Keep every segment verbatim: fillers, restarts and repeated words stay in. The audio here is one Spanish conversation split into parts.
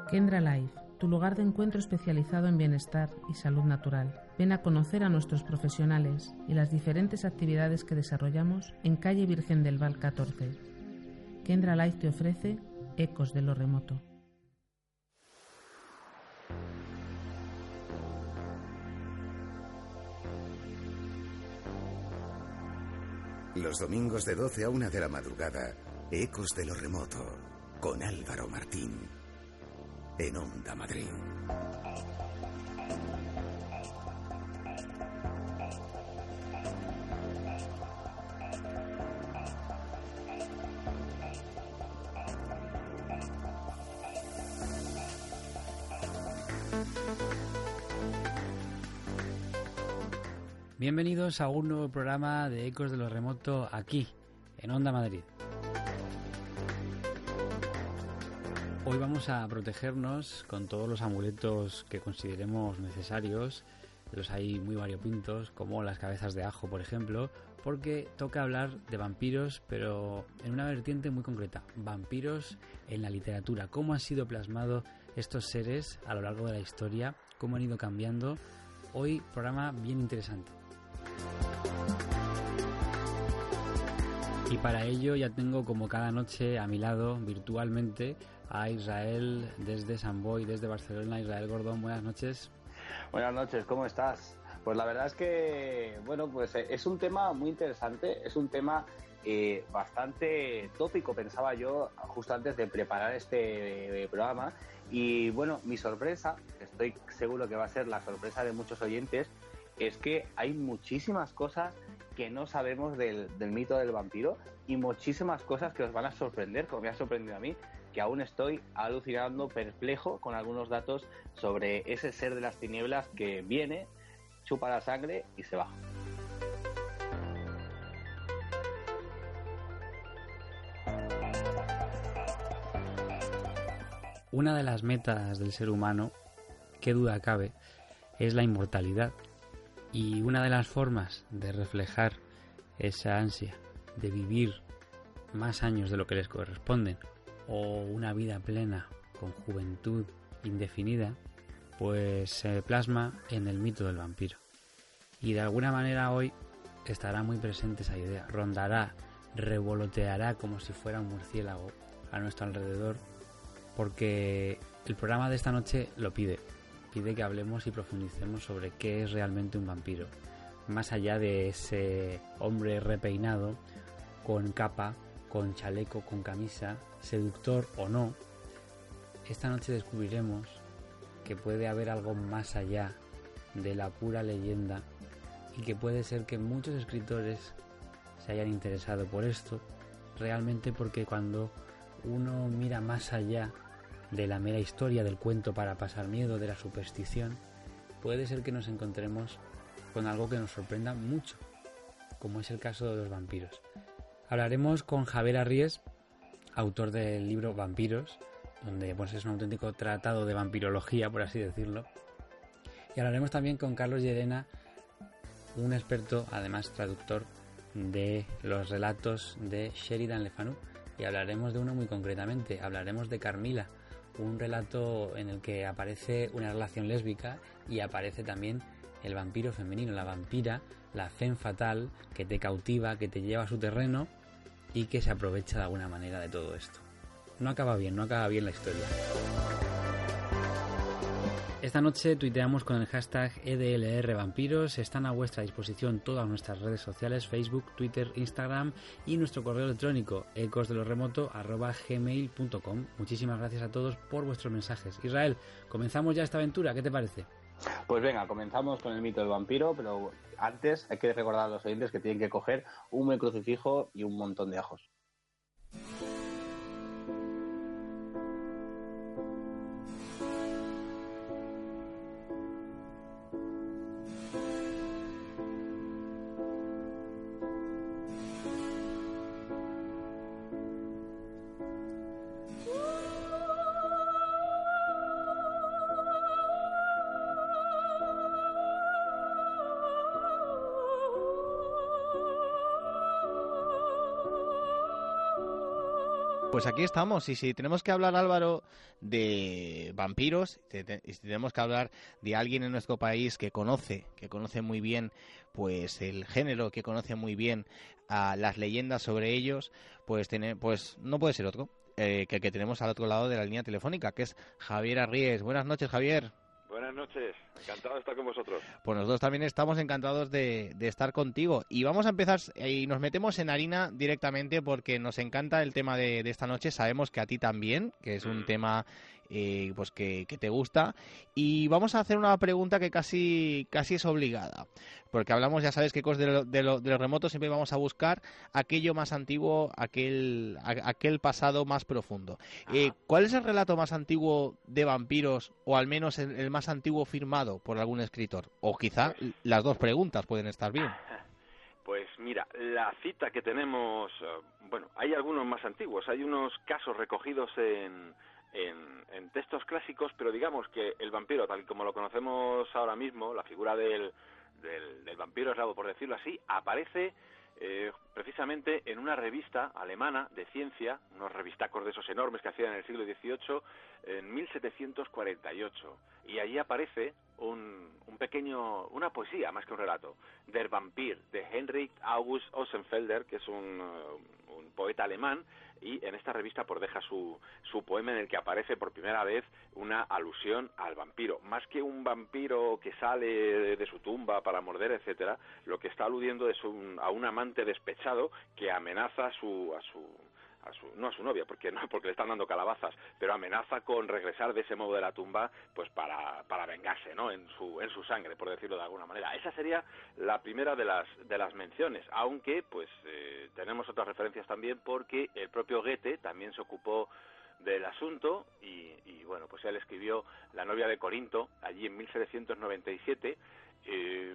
Kendra Life, tu lugar de encuentro especializado en bienestar y salud natural. Ven a conocer a nuestros profesionales y las diferentes actividades que desarrollamos en calle Virgen del Val catorce. Kendra Life te ofrece Ecos de lo Remoto. Los domingos de doce a una de la madrugada, Ecos de lo Remoto, con Álvaro Martín, en Onda Madrid. Bienvenidos a un nuevo programa de Ecos de lo Remoto aquí, en Onda Madrid. Hoy vamos a protegernos con todos los amuletos que consideremos necesarios. Los hay muy variopintos, como las cabezas de ajo, por ejemplo, porque toca hablar de vampiros, pero en una vertiente muy concreta. Vampiros en la literatura. Cómo han sido plasmados estos seres a lo largo de la historia, cómo han ido cambiando. Hoy programa bien interesante. Y para ello ya tengo, como cada noche, a mi lado, virtualmente, a Israel desde Sant Boi, desde Barcelona. Israel Gordón, buenas noches. Buenas noches, ¿cómo estás? Pues la verdad es que, bueno, pues es un tema muy interesante, es un tema eh, bastante tópico, pensaba yo, justo antes de preparar este eh, programa. Y bueno, mi sorpresa, estoy seguro que va a ser la sorpresa de muchos oyentes, es que hay muchísimas cosas que no sabemos del, del mito del vampiro y muchísimas cosas que os van a sorprender, como me ha sorprendido a mí, que aún estoy alucinando, perplejo con algunos datos sobre ese ser de las tinieblas que viene, chupa la sangre y se va. Una de las metas del ser humano, qué duda cabe, es la inmortalidad. Y una de las formas de reflejar esa ansia de vivir más años de lo que les corresponden o una vida plena con juventud indefinida, pues se plasma en el mito del vampiro. Y de alguna manera hoy estará muy presente esa idea, rondará, revoloteará como si fuera un murciélago a nuestro alrededor, porque el programa de esta noche lo pide. Pide que hablemos y profundicemos sobre qué es realmente un vampiro, más allá de ese hombre repeinado, con capa, con chaleco, con camisa, seductor o no. Esta noche descubriremos que puede haber algo más allá de la pura leyenda y que puede ser que muchos escritores se hayan interesado por esto, realmente porque cuando uno mira más allá de la mera historia del cuento para pasar miedo, de la superstición, puede ser que nos encontremos con algo que nos sorprenda mucho, como es el caso de los vampiros. Hablaremos con Javier Arries, autor del libro Vampiros, donde pues, es un auténtico tratado de vampirología, por así decirlo. Y hablaremos también con Carlos Llerena, un experto, además traductor, de los relatos de Sheridan Le Fanu, y hablaremos de uno muy concretamente, hablaremos de Carmila, un relato en el que aparece una relación lésbica y aparece también el vampiro femenino, la vampira, la femme fatale, que te cautiva, que te lleva a su terreno y que se aprovecha de alguna manera de todo esto. No acaba bien, no acaba bien la historia. Esta noche tuiteamos con el hashtag E D L R Vampiros. Están a vuestra disposición todas nuestras redes sociales, Facebook, Twitter, Instagram y nuestro correo electrónico ecosdelorremoto arroba gmail punto com. Muchísimas gracias a todos por vuestros mensajes. Israel, comenzamos ya esta aventura, ¿qué te parece? Pues venga, comenzamos con el mito del vampiro, pero antes hay que recordar a los oyentes que tienen que coger un buen crucifijo y un montón de ajos. Pues aquí estamos, y si tenemos que hablar, Álvaro, de vampiros, y si tenemos que hablar de alguien en nuestro país que conoce, que conoce muy bien pues el género, que conoce muy bien a las leyendas sobre ellos, pues, tener, pues no puede ser otro eh, que el que tenemos al otro lado de la línea telefónica, que es Javier Arries. Buenas noches, Javier. Buenas noches, encantado de estar con vosotros. Pues nosotros también estamos encantados de, de estar contigo. Y vamos a empezar y nos metemos en harina directamente porque nos encanta el tema de, de esta noche. Sabemos que a ti también, que es un mm. tema eh, pues que, que te gusta. Y vamos a hacer una pregunta que casi, casi es obligada. Porque hablamos, ya sabes, que cosas de lo, de, lo, de lo remoto siempre vamos a buscar aquello más antiguo, aquel, a, aquel pasado más profundo. Eh, ¿Cuál es el relato más antiguo de vampiros, o al menos el, el más antiguo firmado por algún escritor? O quizá pues, las dos preguntas pueden estar bien. Pues mira, la cita que tenemos, bueno, hay algunos más antiguos, hay unos casos recogidos en, en, en textos clásicos, pero digamos que el vampiro, tal como lo conocemos ahora mismo, la figura del, del, del vampiro eslavo, por decirlo así, aparece eh, precisamente en una revista alemana de ciencia, unos revistacos de esos enormes que hacían en el siglo dieciocho, en mil setecientos cuarenta y ocho, y allí aparece un, un pequeño, una poesía más que un relato, Der Vampir, de Heinrich August Ossenfelder, que es un, uh, un poeta alemán, y en esta revista pues deja su, su poema en el que aparece por primera vez una alusión al vampiro. Más que un vampiro que sale de, de su tumba para morder, etcétera, lo que está aludiendo es un, a un amante despechado que amenaza a su... A su A su, no a su novia, porque no, porque le están dando calabazas, pero amenaza con regresar de ese modo de la tumba, pues para, para vengarse, ¿no? En su, en su sangre, por decirlo de alguna manera. Esa sería la primera de las, de las menciones, aunque, pues, eh, tenemos otras referencias también, porque el propio Goethe también se ocupó del asunto, y, y bueno, pues él escribió La novia de Corinto, allí en mil setecientos noventa y siete, eh,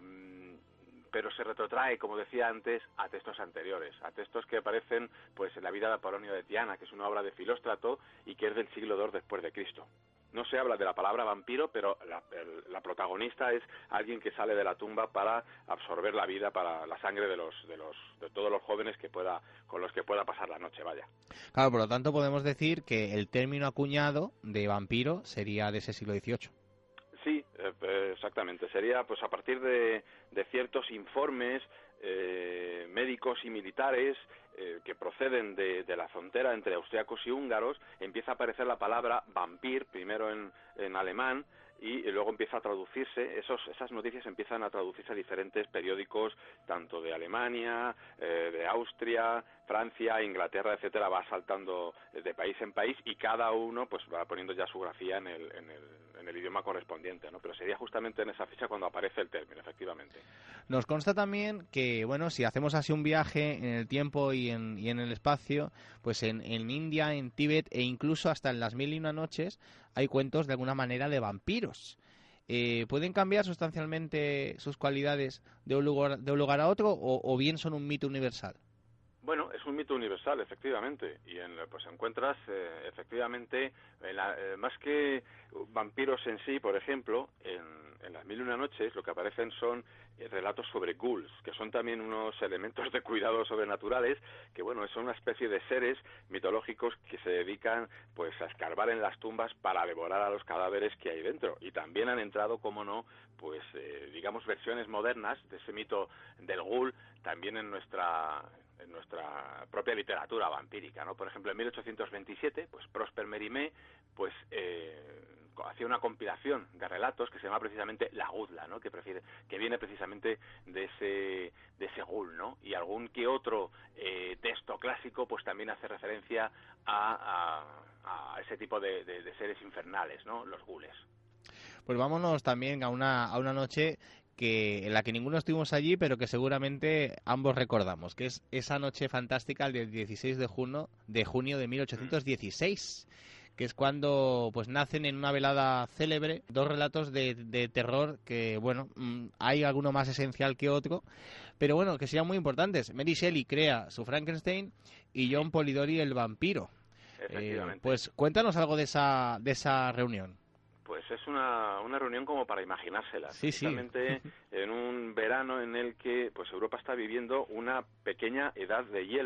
pero se retrotrae, como decía antes, a textos anteriores, a textos que aparecen pues en la vida de Apolonio de Tiana, que es una obra de Filóstrato y que es del siglo segundo después de Cristo. No se habla de la palabra vampiro, pero la, el, la protagonista es alguien que sale de la tumba para absorber la vida, para la sangre de los de los de todos los jóvenes que pueda con los que pueda pasar la noche, vaya. Claro, por lo tanto podemos decir que el término acuñado de vampiro sería de ese siglo dieciocho. Sí, eh, exactamente. Sería pues a partir de, de ciertos informes eh, médicos y militares eh, que proceden de, de la frontera entre austriacos y húngaros, empieza a aparecer la palabra vampir, primero en, en alemán, y luego empieza a traducirse, esos, esas noticias empiezan a traducirse a diferentes periódicos, tanto de Alemania, eh, de Austria, Francia, Inglaterra, etcétera, va saltando de país en país y cada uno pues va poniendo ya su grafía en el, en el, en el idioma correspondiente, ¿no? Pero sería justamente en esa fecha cuando aparece el término, efectivamente. Nos consta también que, bueno, si hacemos así un viaje en el tiempo y en, y en el espacio, pues en, en India, en Tíbet e incluso hasta en las mil y una noches hay cuentos de alguna manera de vampiros. Eh, ¿Pueden cambiar sustancialmente sus cualidades de un lugar, de un lugar a otro o, o bien son un mito universal? Bueno, es un mito universal, efectivamente, y en, pues encuentras, eh, efectivamente, en la, eh, más que vampiros en sí, por ejemplo, en, en las mil y una noches lo que aparecen son eh, relatos sobre ghouls, que son también unos elementos de cuidado sobrenaturales, que bueno, son una especie de seres mitológicos que se dedican pues a escarbar en las tumbas para devorar a los cadáveres que hay dentro, y también han entrado, como no, pues eh, digamos versiones modernas de ese mito del ghoul también en nuestra... en nuestra propia literatura vampírica, ¿no? Por ejemplo, en mil ochocientos veintisiete, pues Prosper Mérimée, pues eh, hacía una compilación de relatos que se llama precisamente La Gudla, ¿no? Que prefiere, que viene precisamente de ese de ese ghoul, ¿no? Y algún que otro eh, texto clásico, pues también hace referencia a, a, a ese tipo de, de, de seres infernales, ¿no? Los ghoules. Pues vámonos también a una a una noche que en la que ninguno estuvimos allí, pero que seguramente ambos recordamos, que es esa noche fantástica del dieciséis de junio de junio de mil ochocientos dieciséis, que es cuando pues nacen en una velada célebre dos relatos de, de terror que, bueno, hay alguno más esencial que otro, pero bueno, que sean muy importantes. Mary Shelley crea su Frankenstein y John Polidori el vampiro. Efectivamente. Eh, pues cuéntanos algo de esa de esa reunión. Pues es una, una reunión como para imaginársela, sí, precisamente sí. en un verano en el que pues Europa está viviendo una pequeña edad de hielo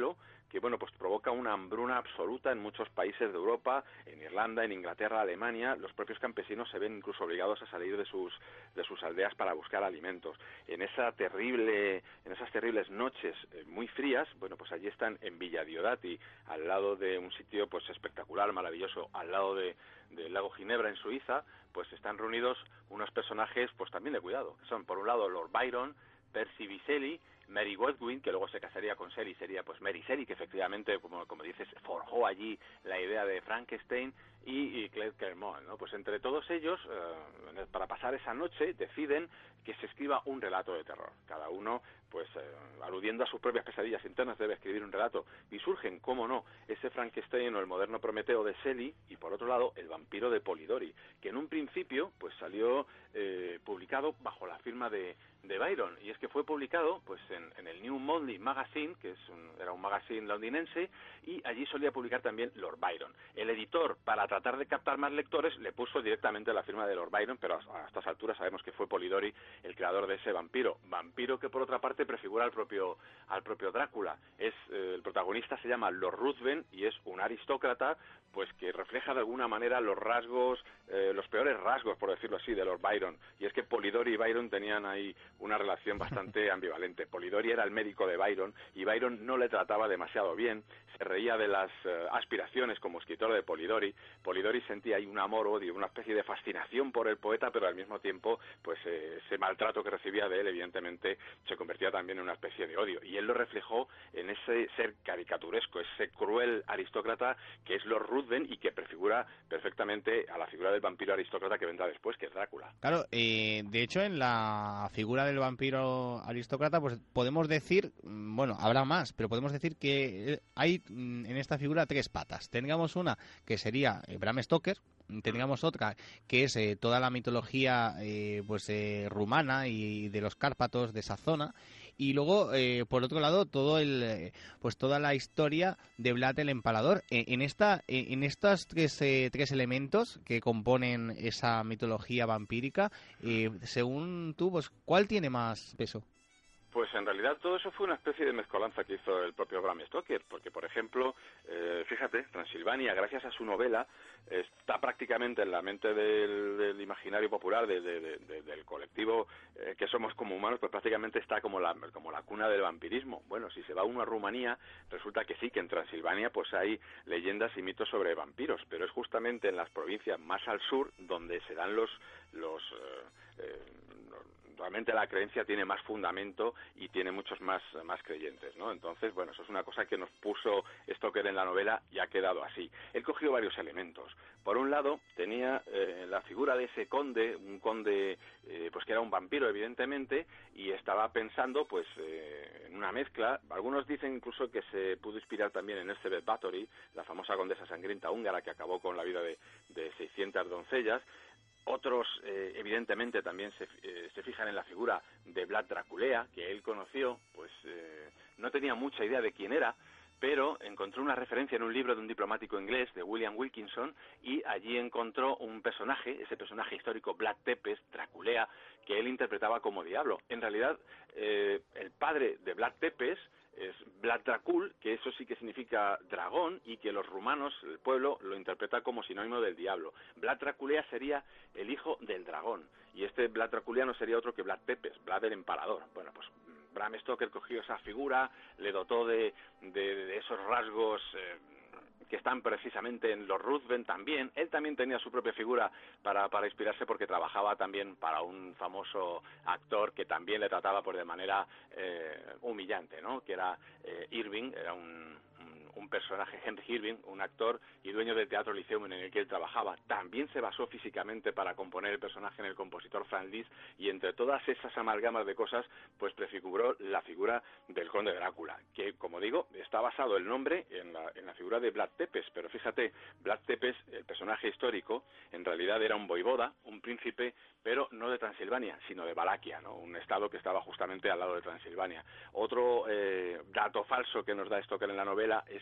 que bueno, pues provoca una hambruna absoluta en muchos países de Europa, en Irlanda, en Inglaterra, Alemania. Los propios campesinos se ven incluso obligados a salir de sus de sus aldeas para buscar alimentos. En esa terrible, en esas terribles noches eh, muy frías, bueno, pues allí están en Villa Diodati, al lado de un sitio pues espectacular, maravilloso, al lado de del lago Ginebra en Suiza, pues están reunidos unos personajes pues también de cuidado, que son por un lado Lord Byron, Percy Shelley, Mary Godwin, que luego se casaría con Shelley, sería pues Mary Shelley, que efectivamente, como, como dices, forjó allí la idea de Frankenstein, y, y Claire Clairmont, ¿no? Pues entre todos ellos, eh, para pasar esa noche, deciden que se escriba un relato de terror. Cada uno, pues, eh, aludiendo a sus propias pesadillas internas, debe escribir un relato. Y surgen, cómo no, ese Frankenstein o el moderno Prometeo de Shelley, y por otro lado, el vampiro de Polidori, que en un principio, pues, salió eh, publicado bajo la firma de, de Byron. Y es que fue publicado, pues, en, en el New Monthly Magazine, que es un, era un magazine londinense, y allí solía publicar también Lord Byron. El editor, para tratar de captar más lectores, le puso directamente la firma de Lord Byron, pero a, a estas alturas sabemos que fue Polidori el creador de ese vampiro. Vampiro que, por otra parte, prefigura al propio, al propio Drácula. Es, eh, el protagonista se llama Lord Ruthven y es un aristócrata, pues que refleja de alguna manera los rasgos, eh, los peores rasgos, por decirlo así, de Lord Byron. Y es que Polidori y Byron tenían ahí una relación bastante ambivalente. Polidori era el médico de Byron y Byron no le trataba demasiado bien, se reía de las eh, aspiraciones como escritor de Polidori. Polidori sentía ahí un amor-odio, una especie de fascinación por el poeta, pero al mismo tiempo, pues eh, ese maltrato que recibía de él, evidentemente, se convertía también en una especie de odio. Y él lo reflejó en ese ser caricaturesco, ese cruel aristócrata que es Lord Ruthven y que prefigura perfectamente a la figura del vampiro aristócrata que vendrá después, que es Drácula. Claro, eh, de hecho, en la figura del vampiro aristócrata, pues podemos decir, bueno, habrá más, pero podemos decir que hay en esta figura tres patas. Tengamos una que sería eh, Bram Stoker, tengamos otra que es eh, toda la mitología eh, pues eh, rumana y de los Cárpatos de esa zona, y luego eh, por otro lado todo el eh, pues toda la historia de Vlad el Empalador. Eh, en esta eh, en estos tres eh, tres elementos que componen esa mitología vampírica, eh, según tú, pues ¿cuál tiene más peso? Pues en realidad todo eso fue una especie de mezcolanza que hizo el propio Bram Stoker, porque por ejemplo, eh, fíjate, Transilvania, gracias a su novela, está prácticamente en la mente del, del imaginario popular, de, de, de, de, del colectivo eh, que somos como humanos, pues prácticamente está como la, como la cuna del vampirismo. Bueno, si se va uno a Rumanía, resulta que sí, que en Transilvania pues hay leyendas y mitos sobre vampiros, pero es justamente en las provincias más al sur donde se dan los... los eh, eh, realmente la creencia tiene más fundamento y tiene muchos más, más creyentes, ¿no? Entonces, bueno, eso es una cosa que nos puso Stoker en la novela y ha quedado así. Él cogió varios elementos. Por un lado, tenía eh, la figura de ese conde, un conde eh, pues que era un vampiro, evidentemente, y estaba pensando pues eh, en una mezcla. Algunos dicen incluso que se pudo inspirar también en Elizabeth Bathory, la famosa condesa sangrienta húngara que acabó con la vida de, de seiscientas doncellas. Otros, eh, evidentemente, también se, eh, se fijan en la figura de Vlad Draculea, que él conoció, pues eh, no tenía mucha idea de quién era, pero encontró una referencia en un libro de un diplomático inglés, de William Wilkinson, y allí encontró un personaje, ese personaje histórico, Vlad Tepes, Draculea, que él interpretaba como diablo. En realidad, eh, el padre de Vlad Tepes es Vlad Dracul, que eso sí que significa dragón, y que los rumanos, el pueblo, lo interpreta como sinónimo del diablo. Vlad Draculea sería el hijo del dragón, y este Vlad Draculea no sería otro que Vlad Tepes, Vlad el Empalador. Bueno, pues Bram Stoker cogió esa figura, le dotó de, de, de esos rasgos eh, que están precisamente en Lord Ruthven también. Él también tenía su propia figura para, para inspirarse, porque trabajaba también para un famoso actor que también le trataba pues de manera eh, humillante, ¿no? Que era eh, Irving, era un, un, un personaje, Henry Irving, un actor y dueño del Teatro Lyceum en el que él trabajaba. También se basó físicamente para componer el personaje en el compositor Franz Liszt, y entre todas esas amalgamas de cosas, pues prefiguró la figura del conde Drácula, que, como digo, está basado el nombre en la, en la figura de Vlad Tepes, pero fíjate, Vlad Tepes, el personaje histórico, en realidad era un voivoda, un príncipe, pero no de Transilvania, sino de Valaquia, ¿no? Un estado que estaba justamente al lado de Transilvania. Otro eh, dato falso que nos da Stoker en la novela es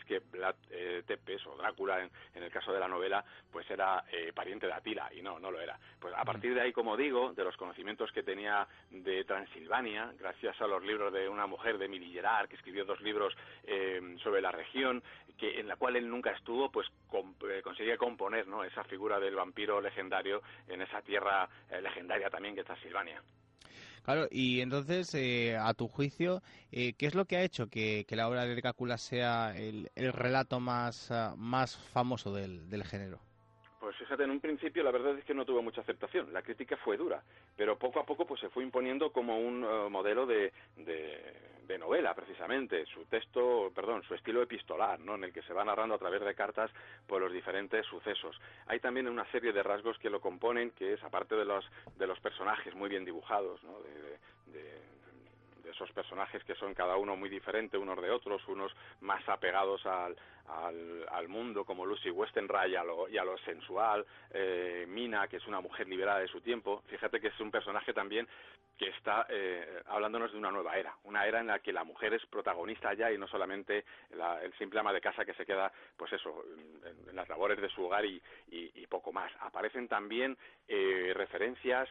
que Vlad eh, Tepes o Drácula, en, en el caso de la novela, pues era eh, pariente de Atila, y no, no lo era. Pues a partir de ahí, como digo, de los conocimientos que tenía de Transilvania, gracias a los libros de una mujer, de Emily Gerard, que escribió dos libros eh, sobre la región, que en la cual él nunca estuvo, pues comp eh, consigue componer, ¿no?, esa figura del vampiro legendario en esa tierra eh, legendaria también que es Transilvania. Claro, y entonces, eh, a tu juicio, eh, ¿qué es lo que ha hecho que, que la obra de Drácula sea el, el relato más, uh, más famoso del, del género? Pues fíjate, en un principio la verdad es que no tuvo mucha aceptación, la crítica fue dura, pero poco a poco pues se fue imponiendo como un uh, modelo de, de, de novela, precisamente, su texto, perdón, su estilo epistolar, ¿no?, en el que se va narrando a través de cartas por los diferentes sucesos. Hay también una serie de rasgos que lo componen, que es, aparte de los, de los personajes muy bien dibujados, ¿no?, de, de, de de esos personajes que son cada uno muy diferente unos de otros, unos más apegados al, al, al mundo, como Lucy Westenra y a lo, y a lo sensual, eh, Mina, que es una mujer liberada de su tiempo. Fíjate que es un personaje también que está eh, hablándonos de una nueva era, una era en la que la mujer es protagonista ya y no solamente la, el simple ama de casa que se queda, pues eso, en, en las labores de su hogar y, y, y poco más. Aparecen también eh, referencias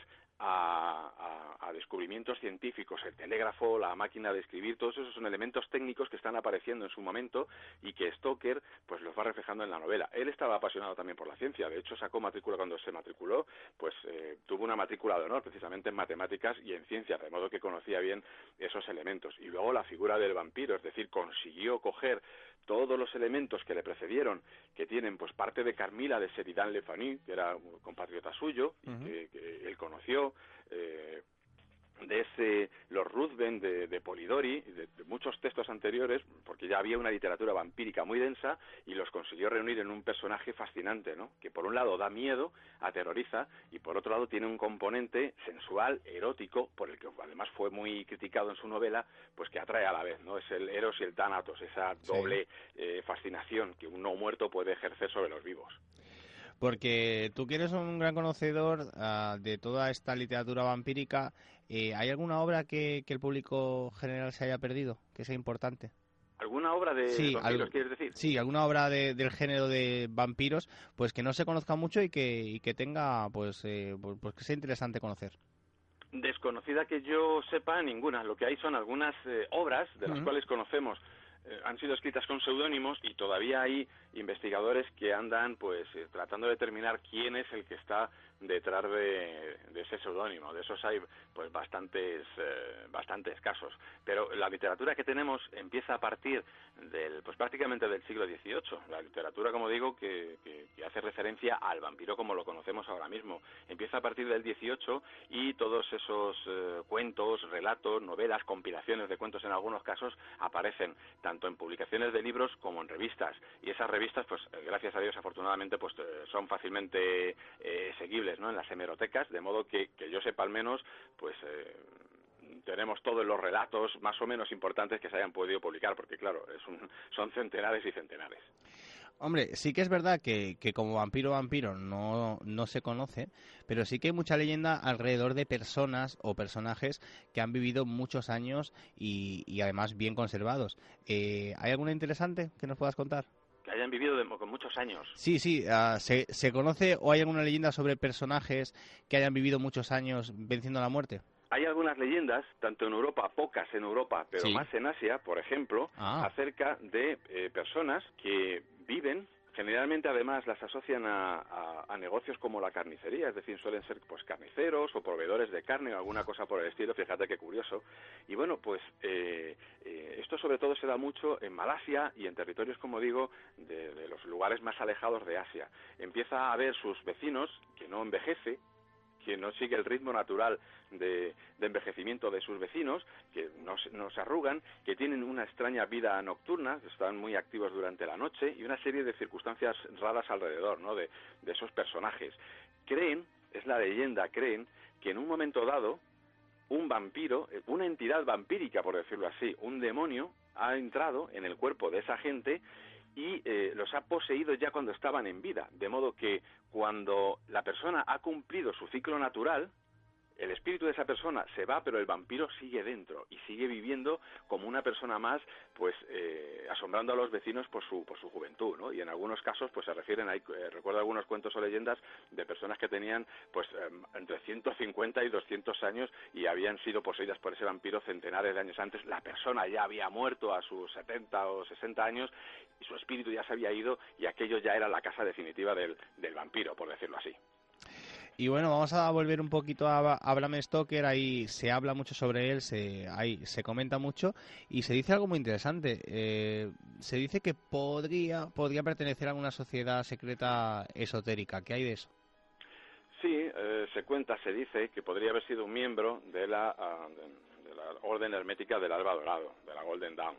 A, a, a descubrimientos científicos, el telégrafo, la máquina de escribir, todos esos son elementos técnicos que están apareciendo en su momento y que Stoker pues los va reflejando en la novela. Él estaba apasionado también por la ciencia, de hecho sacó matrícula cuando se matriculó, pues eh, tuvo una matrícula de honor precisamente en matemáticas y en ciencias, de modo que conocía bien esos elementos. Y luego la figura del vampiro, es decir, consiguió coger todos los elementos que le precedieron, que tienen pues parte de Carmila de Sheridan Le Fanu, que era un compatriota suyo, uh-huh. y que, que él conoció, eh, de ese los Ruthven de, de Polidori, de, de muchos textos anteriores, porque ya había una literatura vampírica muy densa y los consiguió reunir en un personaje fascinante, ¿no?, que por un lado da miedo, aterroriza, y por otro lado tiene un componente sensual, erótico, por el que además fue muy criticado en su novela, pues que atrae a la vez, ¿no? Es el Eros y el Tánatos, esa doble sí. eh, fascinación que un no muerto puede ejercer sobre los vivos. Porque tú que eres un gran conocedor uh, de toda esta literatura vampírica, eh, ¿hay alguna obra que, que el público general se haya perdido, que sea importante? ¿Alguna obra de sí, vampiros, al, quieres decir? Sí, alguna obra de, del género de vampiros, pues que no se conozca mucho y que, y que tenga, pues, eh, pues, pues que sea interesante conocer. Desconocida que yo sepa, ninguna. Lo que hay son algunas eh, obras de las uh-huh. cuales conocemos. Eh, han sido escritas con seudónimos y todavía hay investigadores que andan pues eh, tratando de determinar quién es el que está detrás de, de ese seudónimo. De esos hay pues bastantes eh, bastantes casos, pero la literatura que tenemos empieza a partir del pues prácticamente del siglo dieciocho. La literatura, como digo, que, que, que hace referencia al vampiro como lo conocemos ahora mismo, empieza a partir del dieciocho, y todos esos eh, cuentos, relatos, novelas, compilaciones de cuentos en algunos casos aparecen tanto en publicaciones de libros como en revistas, y esas revistas pues gracias a Dios afortunadamente pues son fácilmente eh, seguibles, ¿no?, en las hemerotecas, de modo que, que yo sepa al menos pues eh, tenemos todos los relatos más o menos importantes que se hayan podido publicar, porque claro, es un, son centenares y centenares. Hombre, sí que es verdad que, que como vampiro vampiro no, no se conoce, pero sí que hay mucha leyenda alrededor de personas o personajes que han vivido muchos años y, y además bien conservados. Eh, ¿Hay alguna interesante que nos puedas contar? Que hayan vivido de, con muchos años. Sí, sí, uh, ¿se, ¿se conoce o hay alguna leyenda sobre personajes que hayan vivido muchos años venciendo la muerte? Hay algunas leyendas, tanto en Europa, pocas en Europa, pero sí. más en Asia, por ejemplo, ah. acerca de eh, personas que viven, generalmente además las asocian a, a, a negocios como la carnicería, es decir, suelen ser pues carniceros o proveedores de carne o alguna cosa por el estilo, fíjate qué curioso. Y bueno, pues eh, eh, esto sobre todo se da mucho en Malasia y en territorios, como digo, de, de los lugares más alejados de Asia. Empieza a ver sus vecinos que no envejece, que no sigue el ritmo natural de, de envejecimiento de sus vecinos, que no, no se arrugan, que tienen una extraña vida nocturna, que están muy activos durante la noche, y una serie de circunstancias raras alrededor, ¿no?, de, de esos personajes. Creen, es la leyenda, creen que en un momento dado un vampiro, una entidad vampírica, por decirlo así, un demonio, ha entrado en el cuerpo de esa gente y eh, los ha poseído ya cuando estaban en vida, de modo que cuando la persona ha cumplido su ciclo natural, el espíritu de esa persona se va, pero el vampiro sigue dentro y sigue viviendo como una persona más, pues eh, asombrando a los vecinos por su por su juventud, ¿no? Y en algunos casos, pues se refieren, hay, eh, recuerdo algunos cuentos o leyendas de personas que tenían, pues eh, entre ciento cincuenta y doscientos años y habían sido poseídas por ese vampiro centenares de años antes. La persona ya había muerto a sus setenta o sesenta años y su espíritu ya se había ido y aquello ya era la casa definitiva del, del vampiro, por decirlo así. Y bueno, vamos a volver un poquito a, a Bram Stoker. Ahí se habla mucho sobre él, se, ahí se comenta mucho y se dice algo muy interesante. Eh, se dice que podría, podría pertenecer a alguna sociedad secreta esotérica. ¿Qué hay de eso? Sí, eh, se cuenta, se dice que podría haber sido un miembro de la, uh, de, de la Orden Hermética del Alba Dorado, de la Golden Dawn.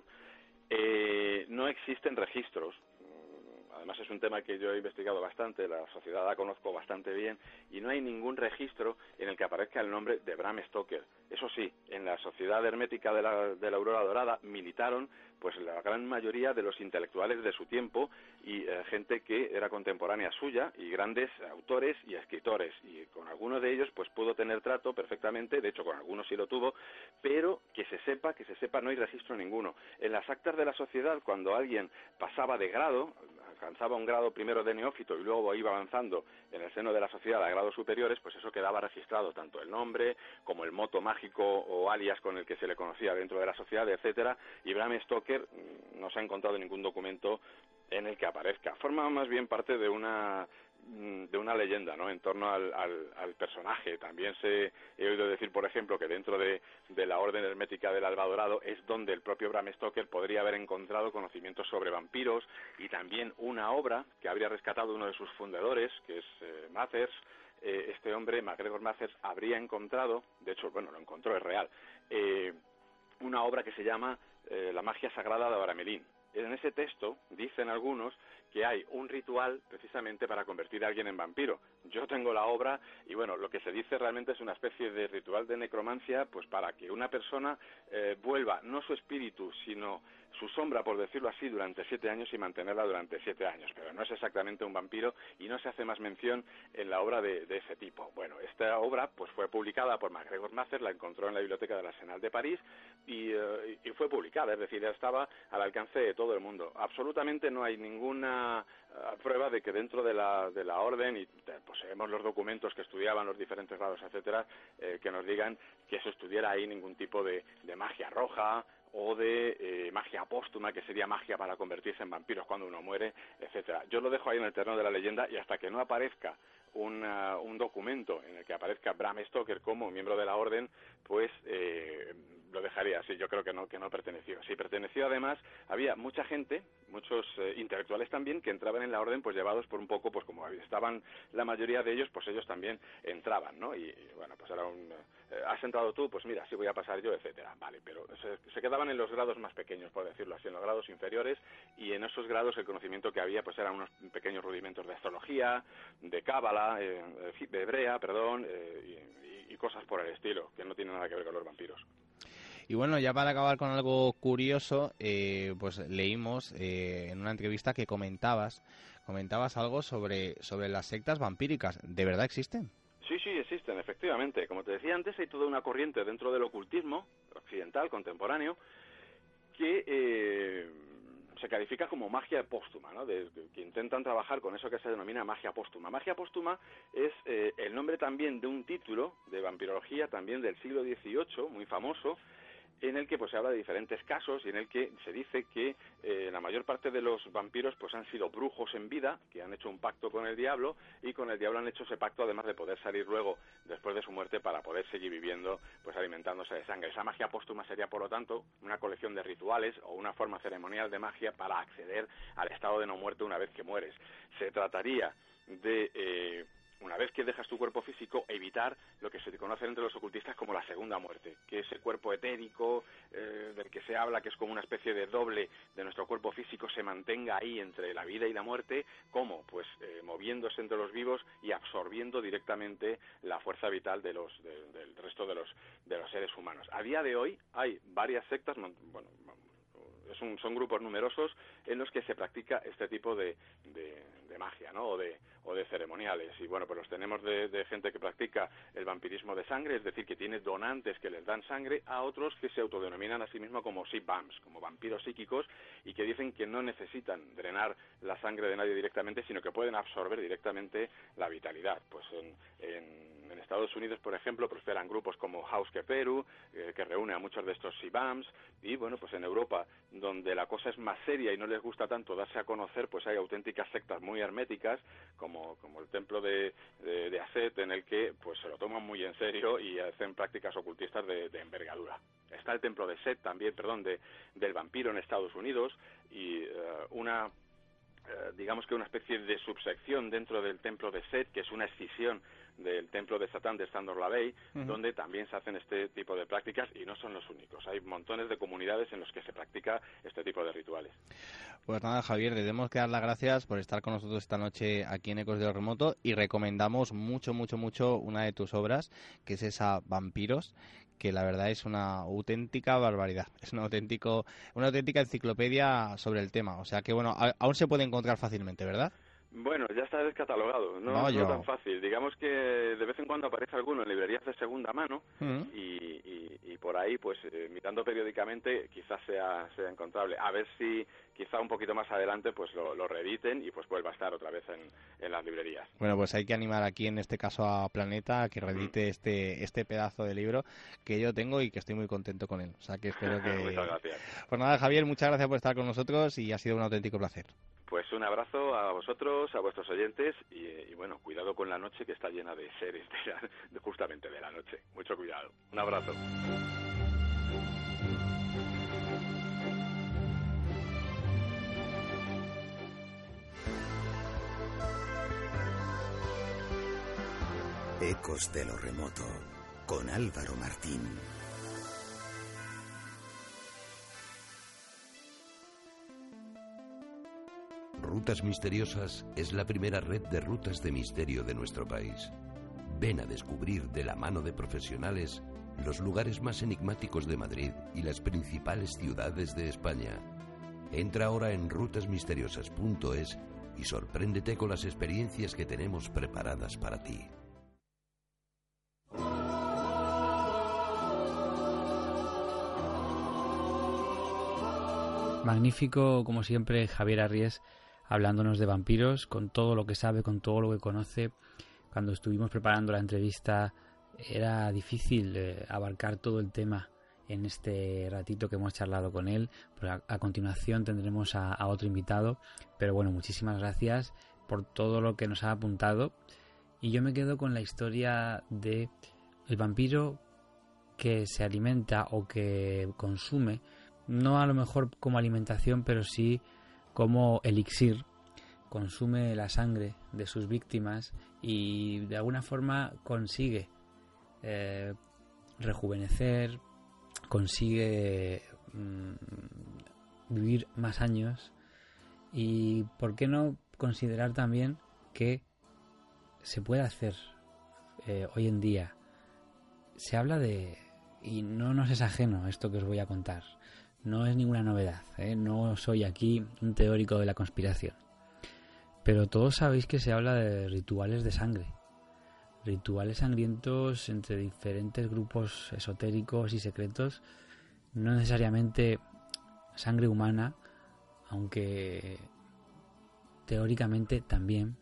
Eh, no existen registros. Además es un tema que yo he investigado bastante, la sociedad la conozco bastante bien y no hay ningún registro en el que aparezca el nombre de Bram Stoker. Eso sí, en la sociedad hermética de la, de la Aurora Dorada militaron pues la gran mayoría de los intelectuales de su tiempo y eh, gente que era contemporánea suya y grandes autores y escritores, y con algunos de ellos pues pudo tener trato perfectamente, de hecho con algunos sí lo tuvo, pero que se sepa, que se sepa no hay registro ninguno. En las actas de la sociedad, cuando alguien pasaba de grado, alcanzaba un grado primero de neófito y luego iba avanzando en el seno de la sociedad a grados superiores, pues eso quedaba registrado, tanto el nombre como el moto mágico o alias con el que se le conocía dentro de la sociedad, etcétera, y Bram Stoker no se ha encontrado ningún documento en el que aparezca. Forma más bien parte de una de una leyenda, ¿no?, en torno al, al, al personaje. También se he oído decir, por ejemplo, que dentro de, de la Orden Hermética del Alba Dorado es donde el propio Bram Stoker podría haber encontrado conocimientos sobre vampiros, y también una obra que habría rescatado uno de sus fundadores, que es eh, Mathers. Eh, este hombre, MacGregor Mathers, habría encontrado, de hecho, bueno, lo encontró, es real, eh, una obra que se llama eh, La magia sagrada de Abramelin. En ese texto dicen algunos que hay un ritual precisamente para convertir a alguien en vampiro. Yo tengo la obra y bueno, lo que se dice realmente es una especie de ritual de necromancia, pues para que una persona eh, vuelva no su espíritu, sino su sombra, por decirlo así, durante siete años y mantenerla durante siete años. Pero no es exactamente un vampiro y no se hace más mención en la obra de, de ese tipo. Bueno, esta obra pues fue publicada por MacGregor Mathers, la encontró en la biblioteca del Arsenal de París y, uh, y fue publicada, es decir, ya estaba al alcance de todo el mundo. Absolutamente no hay ninguna uh, prueba de que dentro de la, de la orden, y poseemos los documentos que estudiaban los diferentes grados, etcétera, eh, que nos digan que eso estuviera ahí ningún tipo de, de magia roja o de eh, magia póstuma, que sería magia para convertirse en vampiros cuando uno muere, etcétera. Yo lo dejo ahí en el terreno de la leyenda y hasta que no aparezca una, un documento en el que aparezca Bram Stoker como miembro de la orden, pues eh, lo dejaría así. Yo creo que no, que no perteneció. Si perteneció, además, había mucha gente, muchos eh, intelectuales también, que entraban en la orden pues llevados por un poco, pues como estaban la mayoría de ellos, pues ellos también entraban, ¿no? Y, y bueno, pues era un... Eh, ¿has entrado tú? Pues mira, sí voy a pasar yo, etcétera. Vale, pero se, se quedaban en los grados más pequeños, por decirlo así, en los grados inferiores, y en esos grados el conocimiento que había pues eran unos pequeños rudimentos de astrología, de cábala, eh, de hebrea, perdón, eh, y, y cosas por el estilo, que no tienen nada que ver con los vampiros. Y bueno, ya para acabar con algo curioso, eh, pues leímos eh, en una entrevista que comentabas, comentabas algo sobre, sobre las sectas vampíricas. ¿De verdad existen? Sí, sí, existen, efectivamente. Como te decía antes, hay toda una corriente dentro del ocultismo occidental, contemporáneo, que eh, se califica como magia póstuma, ¿no? De, de, que intentan trabajar con eso que se denomina magia póstuma. Magia póstuma es eh, el nombre también de un título de vampirología también del siglo dieciocho, muy famoso, en el que pues se habla de diferentes casos y en el que se dice que eh, la mayor parte de los vampiros pues han sido brujos en vida, que han hecho un pacto con el diablo, y con el diablo han hecho ese pacto además de poder salir luego después de su muerte para poder seguir viviendo, pues alimentándose de sangre. Esa magia póstuma sería, por lo tanto, una colección de rituales o una forma ceremonial de magia para acceder al estado de no muerte una vez que mueres. Se trataría de... Eh, una vez que dejas tu cuerpo físico, evitar lo que se conoce entre los ocultistas como la segunda muerte, que ese cuerpo etérico eh, del que se habla, que es como una especie de doble de nuestro cuerpo físico, se mantenga ahí entre la vida y la muerte. ¿Cómo? Pues eh, moviéndose entre los vivos y absorbiendo directamente la fuerza vital de los de, del resto de los de los seres humanos. A día de hoy hay varias sectas, bueno, es un, son grupos numerosos en los que se practica este tipo de, de, de magia, ¿no? O de, o de ceremoniales. Y bueno, pues los tenemos de, de gente que practica el vampirismo de sangre, es decir, que tiene donantes que les dan sangre, a otros que se autodenominan a sí mismos como sick vamps, como vampiros psíquicos, y que dicen que no necesitan drenar la sangre de nadie directamente, sino que pueden absorber directamente la vitalidad. Pues en, en, en Estados Unidos, por ejemplo, prosperan grupos como House Keperu, eh, que reúne a muchos de estos sick vamps, y bueno, pues en Europa, donde la cosa es más seria y no les gusta tanto darse a conocer, pues hay auténticas sectas muy herméticas, como, como el templo de, de, de Aset, en el que pues se lo toman muy en serio y hacen prácticas ocultistas de, de envergadura. Está el templo de Set también, perdón, de, del vampiro en Estados Unidos, y uh, una, uh, digamos que una especie de subsección dentro del templo de Set, que es una escisión del templo de Satán de Sandor Lavey, uh-huh. donde también se hacen este tipo de prácticas, y no son los únicos. Hay montones de comunidades en los que se practica este tipo de rituales. Pues nada, Javier, le tenemos que dar las gracias por estar con nosotros esta noche aquí en Ecos de lo Remoto, y recomendamos mucho, mucho, mucho una de tus obras, que es esa Vampiros, que la verdad es una auténtica barbaridad. Es un auténtico, una auténtica enciclopedia sobre el tema. O sea que, bueno, a, aún se puede encontrar fácilmente, ¿verdad? Bueno, ya está descatalogado, no, no es yo... tan fácil. Digamos que de vez en cuando aparece alguno en librerías de segunda mano, uh-huh. y, y, y por ahí, pues eh, mirando periódicamente, quizás sea, sea encontrable. A ver si quizá un poquito más adelante pues lo, lo reediten y pues vuelva a estar otra vez en, en las librerías. Bueno, pues hay que animar aquí en este caso a Planeta a que reedite uh-huh. este este pedazo de libro que yo tengo y que estoy muy contento con él. O sea que espero que... Muchas gracias. Pues nada, Javier, muchas gracias por estar con nosotros y ha sido un auténtico placer. Pues un abrazo a vosotros, a vuestros oyentes, y, y bueno, cuidado con la noche, que está llena de seres de la, de, justamente de la noche. Mucho cuidado. Un abrazo. Ecos de lo Remoto, con Álvaro Martín. Rutas Misteriosas es la primera red de rutas de misterio de nuestro país. Ven a descubrir de la mano de profesionales los lugares más enigmáticos de Madrid y las principales ciudades de España. Entra ahora en rutas misteriosas punto es y sorpréndete con las experiencias que tenemos preparadas para ti. Magnífico, como siempre, Javier Arries, hablándonos de vampiros, con todo lo que sabe, con todo lo que conoce. Cuando estuvimos preparando la entrevista era difícil eh, abarcar todo el tema en este ratito que hemos charlado con él, pero a, a continuación tendremos a, a otro invitado. Pero bueno, muchísimas gracias por todo lo que nos ha apuntado, y yo me quedo con la historia de el vampiro que se alimenta o que consume, no a lo mejor como alimentación, pero sí como elixir. Consume la sangre de sus víctimas y de alguna forma consigue eh, rejuvenecer, consigue mm, vivir más años. Y por qué no considerar también que se puede hacer eh, hoy en día. Se habla de, y no nos es ajeno esto que os voy a contar, no es ninguna novedad, ¿eh? No soy aquí un teórico de la conspiración. Pero todos sabéis que se habla de rituales de sangre. Rituales sangrientos entre diferentes grupos esotéricos y secretos. No necesariamente sangre humana, aunque teóricamente también.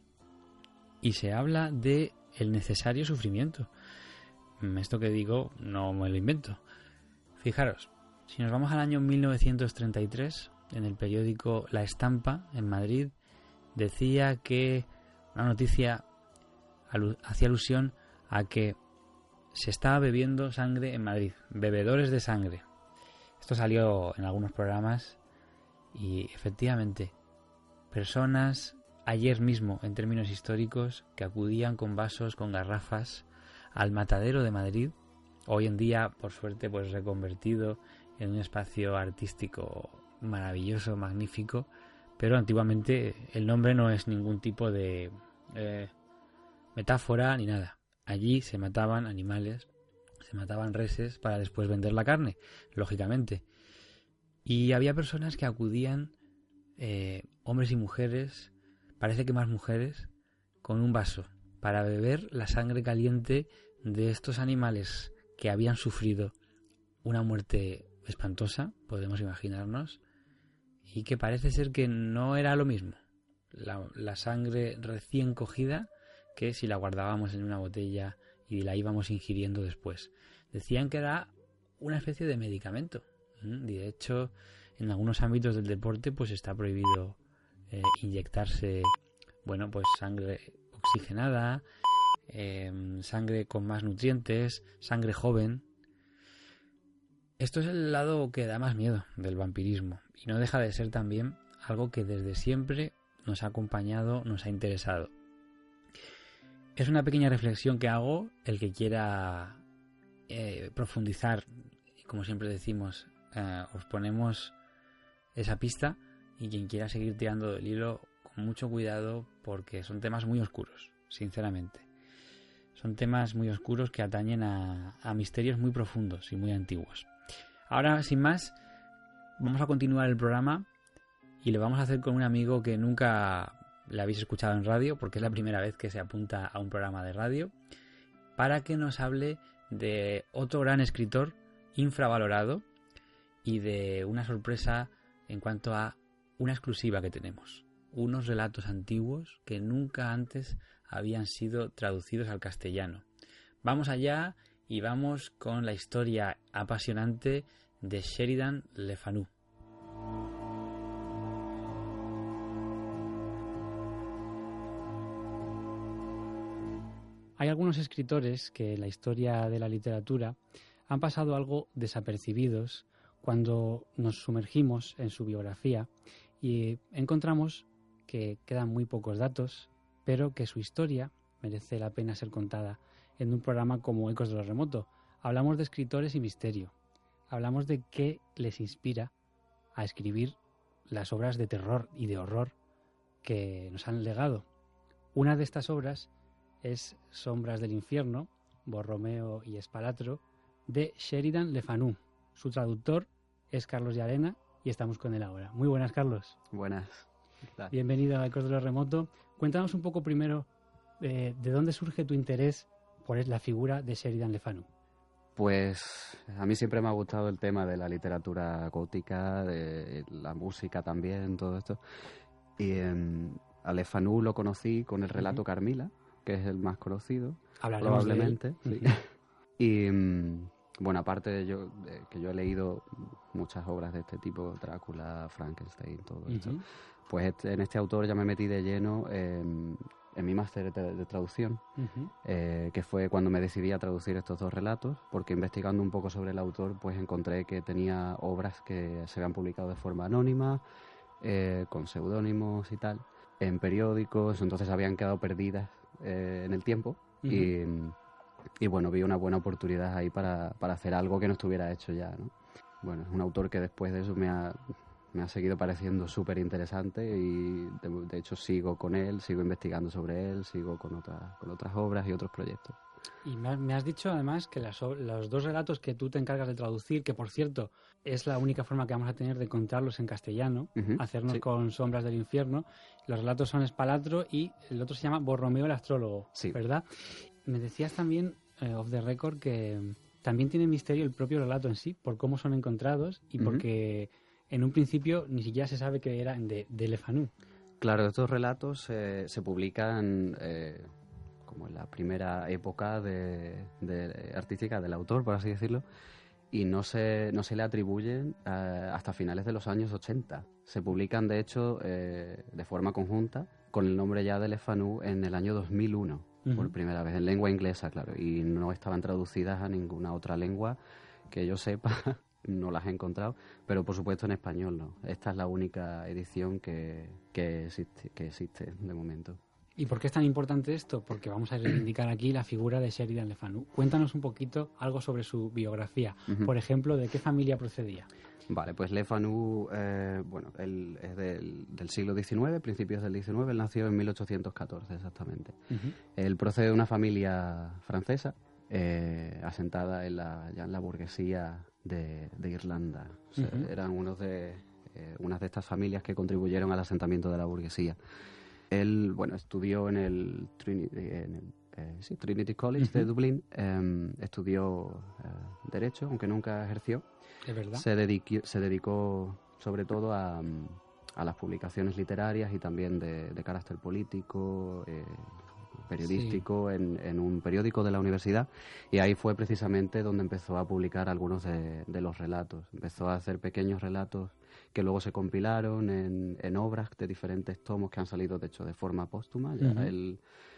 Y se habla de el necesario sufrimiento. Esto que digo no me lo invento. Fijaros. Si nos vamos al año mil novecientos treinta y tres, en el periódico La Estampa, en Madrid, decía que una noticia alu- hacía alusión a que se estaba bebiendo sangre en Madrid, bebedores de sangre. Esto salió en algunos programas y efectivamente, personas ayer mismo, en términos históricos, que acudían con vasos, con garrafas, al matadero de Madrid, hoy en día, por suerte, pues reconvertido en un espacio artístico maravilloso, magnífico, pero antiguamente el nombre no es ningún tipo de eh, metáfora ni nada. Allí se mataban animales, se mataban reses para después vender la carne, lógicamente. Y había personas que acudían, eh, hombres y mujeres, parece que más mujeres, con un vaso para beber la sangre caliente de estos animales que habían sufrido una muerte espantosa, podemos imaginarnos, y que parece ser que no era lo mismo la, la sangre recién cogida que si la guardábamos en una botella y la íbamos ingiriendo después. Decían que era una especie de medicamento, y de hecho en algunos ámbitos del deporte pues está prohibido eh, inyectarse, bueno, pues sangre oxigenada, eh, sangre con más nutrientes, sangre joven. Esto es el lado que da más miedo del vampirismo y no deja de ser también algo que desde siempre nos ha acompañado, nos ha interesado. Es una pequeña reflexión que hago, el que quiera eh, profundizar, como siempre decimos, eh, os ponemos esa pista, y quien quiera seguir tirando del hilo, con mucho cuidado, porque son temas muy oscuros, sinceramente. Son temas muy oscuros que atañen a, a misterios muy profundos y muy antiguos. Ahora, sin más, vamos a continuar el programa y lo vamos a hacer con un amigo que nunca le habéis escuchado en radio, porque es la primera vez que se apunta a un programa de radio, para que nos hable de otro gran escritor infravalorado y de una sorpresa en cuanto a una exclusiva que tenemos. Unos relatos antiguos que nunca antes habían sido traducidos al castellano. Vamos allá y vamos con la historia apasionante de Sheridan Le Fanu. Hay algunos escritores que en la historia de la literatura han pasado algo desapercibidos cuando nos sumergimos en su biografía y encontramos que quedan muy pocos datos, pero que su historia merece la pena ser contada en un programa como Ecos de lo Remoto. Hablamos de escritores y misterio. Hablamos de qué les inspira a escribir las obras de terror y de horror que nos han legado. Una de estas obras es Sombras del Infierno, Borromeo y Espalatro, de Sheridan Le Fanu. Su traductor es Carlos Llarena y estamos con él ahora. Muy buenas, Carlos. Buenas. Bienvenido a Ecos de lo Remoto. Cuéntanos un poco primero eh, de dónde surge tu interés por la figura de Sheridan Le Fanu. Pues a mí siempre me ha gustado el tema de la literatura gótica, de la música también, todo esto. Y eh, a Le Fanu lo conocí con el relato uh-huh. Carmila, que es el más conocido, Hablaremos probablemente. De él. Sí. Y bueno, aparte de yo, de que yo he leído muchas obras de este tipo, Drácula, Frankenstein, todo uh-huh. esto, pues este, en este autor ya me metí de lleno en, en mi máster de, de traducción, uh-huh. eh, que fue cuando me decidí a traducir estos dos relatos, porque investigando un poco sobre el autor, pues encontré que tenía obras que se habían publicado de forma anónima, eh, con seudónimos y tal, en periódicos, entonces habían quedado perdidas eh, en el tiempo, uh-huh. y, y bueno, vi una buena oportunidad ahí para, para hacer algo que no estuviera hecho ya, ¿no? Bueno, es un autor que después de eso me ha, me ha seguido pareciendo súper interesante y de, de hecho sigo con él, sigo investigando sobre él, sigo con, otra, con otras obras y otros proyectos. Y me has dicho además que las, los dos relatos que tú te encargas de traducir, que por cierto es la única forma que vamos a tener de encontrarlos en castellano, uh-huh, hacernos sí. con Sombras del Infierno, los relatos son Espalatro y el otro se llama Borromeo el Astrólogo, sí. ¿verdad? Me decías también, eh, off the record, que también tiene misterio el propio relato en sí, por cómo son encontrados y uh-huh. porque en un principio ni siquiera se sabe que eran de, de Le Fanu. Claro, estos relatos eh, se publican eh, como en la primera época de, de artística del autor, por así decirlo, y no se, no se le atribuyen eh, hasta finales de los años ochenta. Se publican, de hecho, eh, de forma conjunta, con el nombre ya de Le Fanu en el año dos mil uno, uh-huh. por primera vez, en lengua inglesa, claro, y no estaban traducidas a ninguna otra lengua que yo sepa. No las he encontrado, pero por supuesto en español no. Esta es la única edición que, que, existe, que existe de momento. ¿Y por qué es tan importante esto? Porque vamos a reivindicar aquí la figura de Sheridan Le Fanu. Cuéntanos un poquito algo sobre su biografía. Uh-huh. Por ejemplo, ¿de qué familia procedía? Vale, pues Le Fanu, eh, bueno, él es del, del siglo diecinueve, principios del diecinueve, él nació en mil ochocientos catorce exactamente. Uh-huh. Él procede de una familia francesa, eh, asentada en la, ya en la burguesía De, de Irlanda. O sea, uh-huh. eran unos de, eh, unas de estas familias que contribuyeron al asentamiento de la burguesía. él, bueno, estudió en el Trinity, en el, eh, sí, Trinity College uh-huh. de Dublín, eh, estudió eh, Derecho, aunque nunca ejerció. ¿Es verdad? Se dedicó, se dedicó sobre todo a, a las publicaciones literarias y también de, de carácter político, eh, periodístico, sí. en, en un periódico de la universidad, y ahí fue precisamente donde empezó a publicar algunos de, de los relatos. Empezó a hacer pequeños relatos que luego se compilaron en, en obras de diferentes tomos que han salido, de hecho, de forma póstuma. Ya uh-huh. él,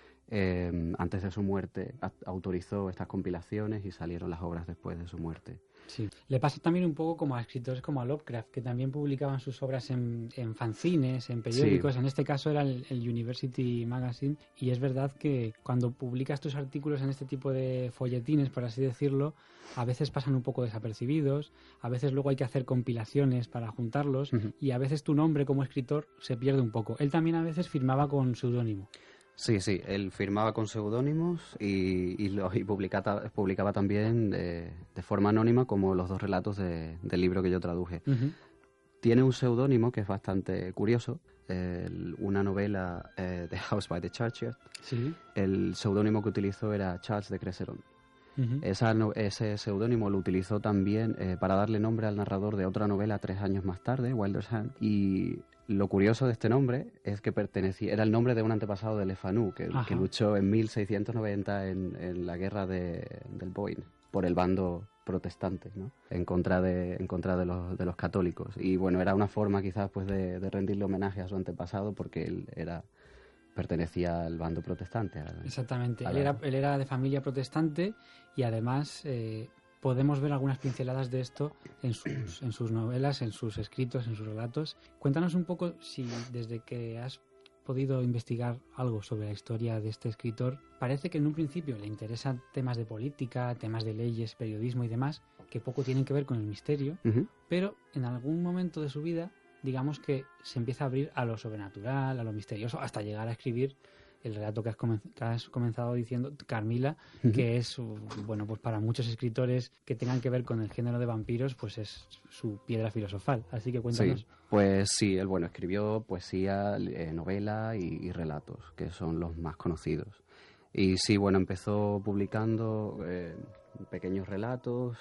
eh, antes de su muerte, a, autorizó estas compilaciones y salieron las obras después de su muerte. Sí. Le pasa también un poco como a escritores como a Lovecraft, que también publicaban sus obras en, en fanzines, en periódicos. Sí. En este caso era el, el University Magazine, y es verdad que cuando publicas tus artículos en este tipo de folletines, por así decirlo, a veces pasan un poco desapercibidos, a veces luego hay que hacer compilaciones para juntarlos, uh-huh. y a veces tu nombre como escritor se pierde un poco. Él también a veces firmaba con seudónimo. Sí, sí, él firmaba con seudónimos y, y, lo, y publicaba, publicaba también de, de forma anónima, como los dos relatos de, del libro que yo traduje. Uh-huh. Tiene un seudónimo que es bastante curioso, el, una novela eh, de House by the Churchyard. ¿Sí? El seudónimo que utilizó era Charles de Cresseron. Uh-huh. Esa no, ese seudónimo lo utilizó también eh, para darle nombre al narrador de otra novela tres años más tarde, Wilder's Hand, y lo curioso de este nombre es que pertenecía, era el nombre de un antepasado de Le Fanu, que, que luchó en mil seiscientos noventa en, en la guerra de, del Boyne, por el bando protestante, ¿no? En contra de, en contra de los, de los católicos. Y bueno, era una forma quizás pues de, de rendirle homenaje a su antepasado, porque él era pertenecía al bando protestante. A, Exactamente, a él, la... era, él era de familia protestante, y además eh, podemos ver algunas pinceladas de esto en sus, en sus novelas, en sus escritos, en sus relatos. Cuéntanos un poco si desde que has podido investigar algo sobre la historia de este escritor, parece que en un principio le interesan temas de política, temas de leyes, periodismo y demás, que poco tienen que ver con el misterio, uh-huh. pero en algún momento de su vida, digamos que se empieza a abrir a lo sobrenatural, a lo misterioso, hasta llegar a escribir el relato que has, comen- que has comenzado diciendo, Carmila, uh-huh. que es, bueno, pues para muchos escritores que tengan que ver con el género de vampiros, pues es su piedra filosofal. Así que cuéntanos. Sí, pues sí, él, bueno, escribió poesía, eh, novela y, y relatos, que son los más conocidos. Y sí, bueno, empezó publicando eh, pequeños relatos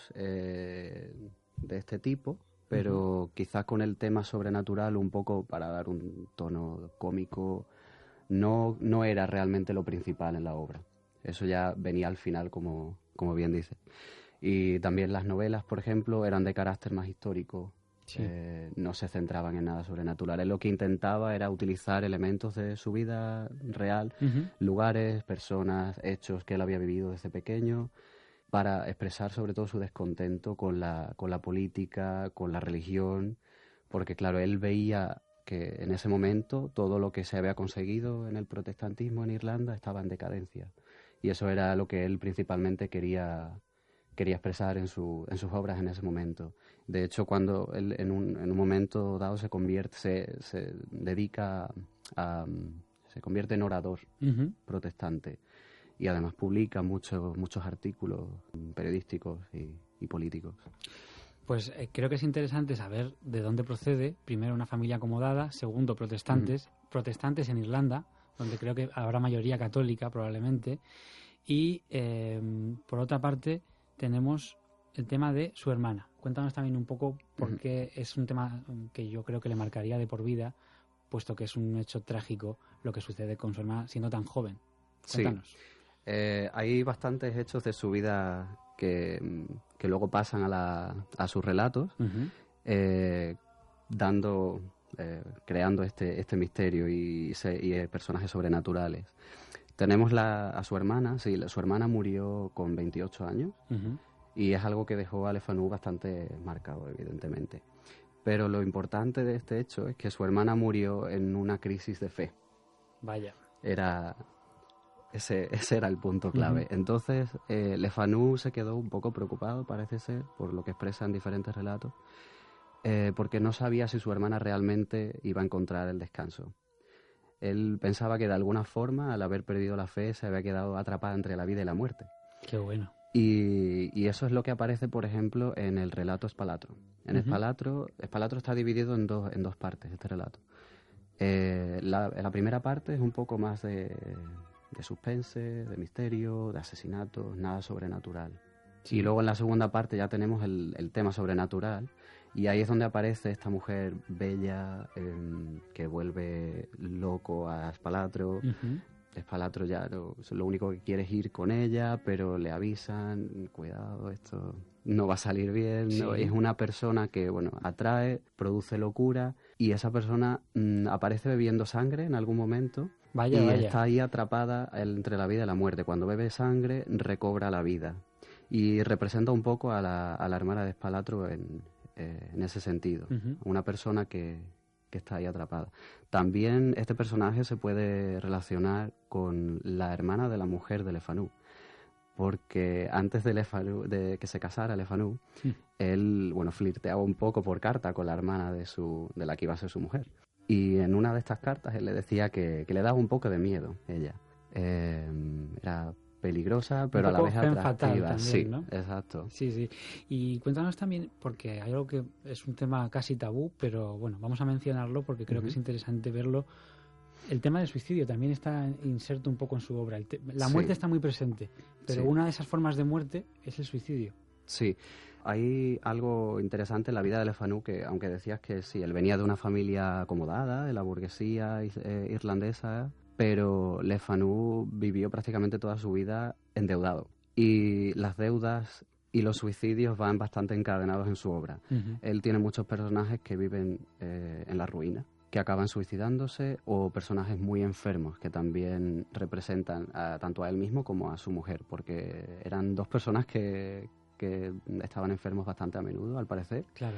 eh, de este tipo, pero uh-huh. quizás con el tema sobrenatural un poco para dar un tono cómico. No, no era realmente lo principal en la obra. Eso ya venía al final, como, como bien dice. Y también las novelas, por ejemplo, eran de carácter más histórico. Sí. Eh, no se centraban en nada sobrenatural. Él lo que intentaba era utilizar elementos de su vida real, uh-huh. lugares, personas, hechos que él había vivido desde pequeño, para expresar sobre todo su descontento con la, con la política, con la religión, porque claro, él veía que en ese momento todo lo que se había conseguido en el protestantismo en Irlanda estaba en decadencia, y eso era lo que él principalmente quería quería expresar en su en sus obras en ese momento. De hecho, cuando él en un en un momento dado se convierte se, se dedica a se convierte en orador uh-huh. protestante, y además publica muchos muchos artículos periodísticos y, y políticos. Pues eh, creo que es interesante saber de dónde procede. Primero, una familia acomodada. Segundo, protestantes. Mm. Protestantes en Irlanda, donde creo que habrá mayoría católica probablemente. Y, eh, por otra parte, tenemos el tema de su hermana. Cuéntanos también un poco por mm. qué es un tema que yo creo que le marcaría de por vida, puesto que es un hecho trágico lo que sucede con su hermana siendo tan joven. Cuéntanos. Sí. Eh, hay bastantes hechos de su vida que, que luego pasan a, la, a sus relatos, uh-huh. eh, dando, eh, creando este, este misterio y, se, y eh, personajes sobrenaturales. Tenemos la, a su hermana, sí, la, su hermana murió con veintiocho años, uh-huh. y es algo que dejó a Le Fanu bastante marcado, evidentemente. Pero lo importante de este hecho es que su hermana murió en una crisis de fe. Vaya. Era... Ese, ese era el punto clave. Uh-huh. Entonces, eh, Le Fanu se quedó un poco preocupado, parece ser, por lo que expresa en diferentes relatos, eh, porque no sabía si su hermana realmente iba a encontrar el descanso. Él pensaba que de alguna forma, al haber perdido la fe, se había quedado atrapada entre la vida y la muerte. Qué bueno. Y, y eso es lo que aparece, por ejemplo, en el relato Espalatro. En uh-huh. Espalatro, Espalatro está dividido en dos, en dos partes, este relato. Eh, la, la primera parte es un poco más de, de suspense, de misterio, de asesinatos, nada sobrenatural. Sí. Y luego en la segunda parte ya tenemos el, el tema sobrenatural, y ahí es donde aparece esta mujer bella eh, que vuelve loco a Spalatro. Uh-huh. Spalatro ya lo, lo único que quiere es ir con ella, pero le avisan, cuidado, esto no va a salir bien. Sí. ¿No? Es una persona que, bueno, atrae, produce locura, y esa persona mmm, aparece bebiendo sangre en algún momento. Vaya, y vaya. Está ahí atrapada entre la vida y la muerte. Cuando bebe sangre, recobra la vida. Y representa un poco a la, a la hermana de Spalatro en, eh, en ese sentido. Uh-huh. Una persona que, que está ahí atrapada. También este personaje se puede relacionar con la hermana de la mujer de Le Fanu, porque antes de, Le Fanu, de que se casara Le Fanu, uh-huh. él, bueno, flirteaba un poco por carta con la hermana de, su, de la que iba a ser su mujer. Y en una de estas cartas él le decía que, que le daba un poco de miedo ella. Eh, era peligrosa, pero a la vez atractiva. También, sí, ¿no? Exacto. Sí, sí. Y cuéntanos también, porque hay algo que es un tema casi tabú, pero bueno, vamos a mencionarlo porque creo uh-huh. que es interesante verlo. El tema del suicidio también está inserto un poco en su obra. El te- la muerte sí. está muy presente, pero sí. una de esas formas de muerte es el suicidio. Sí. Hay algo interesante en la vida de Le Fanu, que aunque decías que sí, él venía de una familia acomodada, de la burguesía eh, irlandesa, pero Le Fanu vivió prácticamente toda su vida endeudado. Y las deudas y los suicidios van bastante encadenados en su obra. Uh-huh. Él tiene muchos personajes que viven eh, en la ruina, que acaban suicidándose, o personajes muy enfermos que también representan a, tanto a él mismo como a su mujer, porque eran dos personas que, que estaban enfermos bastante a menudo, al parecer. Claro.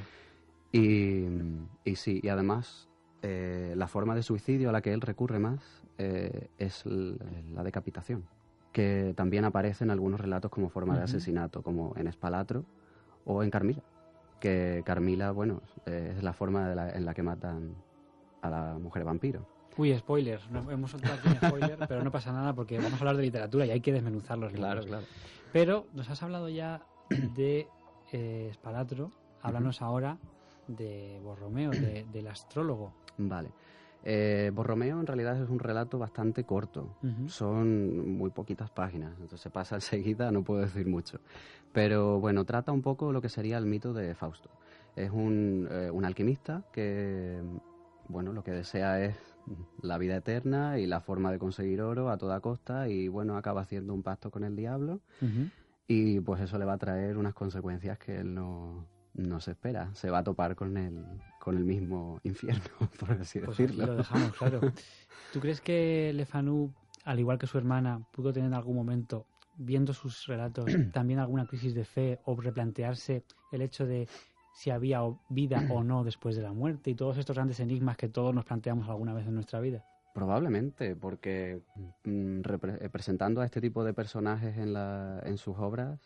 Y, y sí, y además eh, la forma de suicidio a la que él recurre más eh, es l- la decapitación, que también aparece en algunos relatos como forma uh-huh. de asesinato, como en Spalatro o en Carmila, que Carmila, bueno, eh, es la forma de la, en la que matan a la mujer vampiro. Uy, spoiler, no, hemos soltado aquí un spoiler, pero no pasa nada porque vamos a hablar de literatura y hay que desmenuzar los libros. Claro, claro. Pero nos has hablado ya de eh, Spalatro, háblanos uh-huh. ahora de Borromeo, de, del astrólogo. Vale. Eh, Borromeo en realidad es un relato bastante corto, uh-huh. son muy poquitas páginas, entonces se pasa enseguida, no puedo decir mucho. Pero bueno, trata un poco lo que sería el mito de Fausto. Es un, eh, un alquimista que, bueno, lo que desea es la vida eterna y la forma de conseguir oro a toda costa, y bueno, acaba haciendo un pacto con el diablo, uh-huh. y pues eso le va a traer unas consecuencias que él no... no se espera, se va a topar con el, con el mismo infierno, por así pues decirlo. Aquí lo dejamos, claro. ¿Tú crees que Le Fanu, al igual que su hermana, pudo tener en algún momento, viendo sus relatos, también alguna crisis de fe o replantearse el hecho de si había vida o no después de la muerte y todos estos grandes enigmas que todos nos planteamos alguna vez en nuestra vida? Probablemente, porque mm, repre- presentando a este tipo de personajes en, la, en sus obras,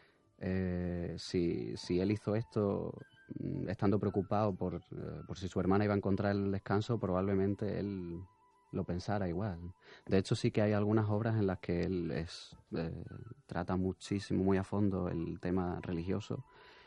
Eh, si, si él hizo esto estando preocupado por, eh, por si su hermana iba a encontrar el descanso, probablemente él lo pensara igual. De hecho, sí que hay algunas obras en las que él es, eh, trata muchísimo, muy a fondo el tema religioso,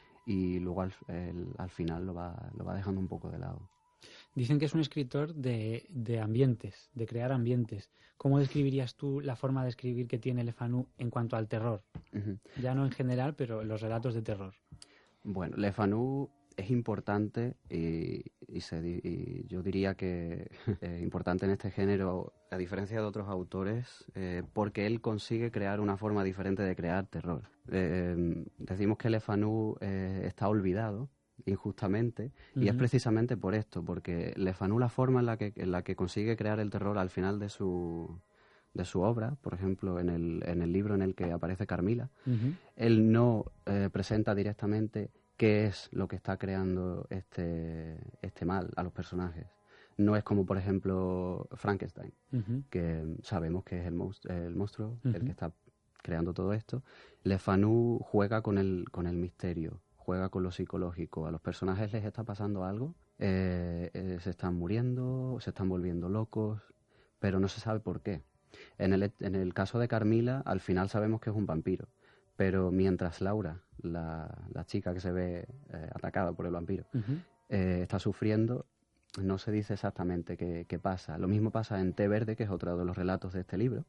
y luego al, el, al final lo va, lo va dejando un poco de lado. Dicen que es un escritor de, de ambientes, de crear ambientes. ¿Cómo describirías tú la forma de escribir que tiene Le Fanu en cuanto al terror? Uh-huh. Ya no en general, pero los relatos de terror. Bueno, Le Fanu es importante y, y, se, y yo diría que es importante en este género, a diferencia de otros autores, eh, porque él consigue crear una forma diferente de crear terror. Eh, decimos que Le Fanu eh, está olvidado injustamente, uh-huh. y es precisamente por esto, porque Le Fanu, la forma en la que en la que consigue crear el terror al final de su de su obra, por ejemplo en el en el libro en el que aparece Carmila, uh-huh. él no eh, presenta directamente qué es lo que está creando este este mal a los personajes. No es como, por ejemplo, Frankenstein, uh-huh. que sabemos que es el, monstru- el monstruo, uh-huh. el que está creando todo esto. Le Fanu juega con el con el misterio, juega con lo psicológico. A los personajes les está pasando algo, eh, eh, se están muriendo, se están volviendo locos, pero no se sabe por qué. En el, en el caso de Carmila, al final sabemos que es un vampiro, pero mientras Laura, la, la chica que se ve eh, atacada por el vampiro, uh-huh. eh, está sufriendo, no se dice exactamente qué, qué pasa. Lo mismo pasa en Té Verde, que es otro de los relatos de este libro,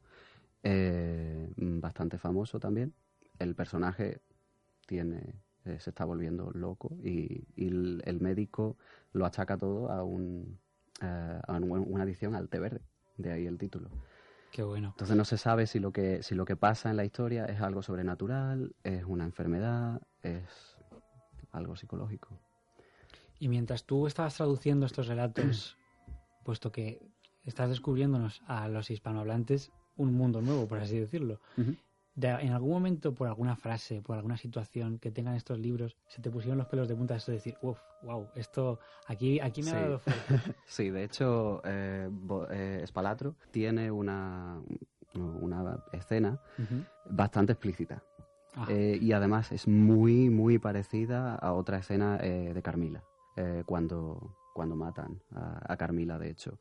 eh, bastante famoso también. El personaje tiene, eh, se está volviendo loco y, y el, el médico lo achaca todo a, un, eh, a una adicción al té verde, de ahí el título. Qué bueno. Entonces no se sabe si lo que si lo que pasa en la historia es algo sobrenatural, es una enfermedad, es algo psicológico. Y mientras tú estabas traduciendo estos relatos, puesto que estás descubriéndonos a los hispanohablantes un mundo nuevo, por así decirlo, uh-huh. de, ¿en algún momento, por alguna frase, por alguna situación que tengan estos libros, se te pusieron los pelos de punta esto de decir, uff, wow, esto aquí, aquí me sí. ha dado fuerte? Sí, de hecho, eh, eh, Spalatro tiene una, una escena uh-huh. bastante explícita. Eh, y además es muy, muy parecida a otra escena eh, de Carmila, eh, cuando, cuando matan a, a Carmila, de hecho.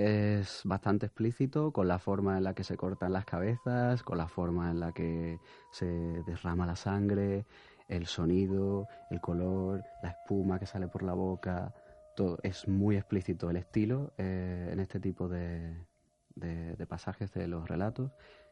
Es bastante explícito con la forma en la que se cortan las cabezas, con la forma en la que se derrama la sangre, el sonido, el color, la espuma que sale por la boca, todo es muy explícito. El estilo eh, en este tipo de, de, de pasajes de los relatos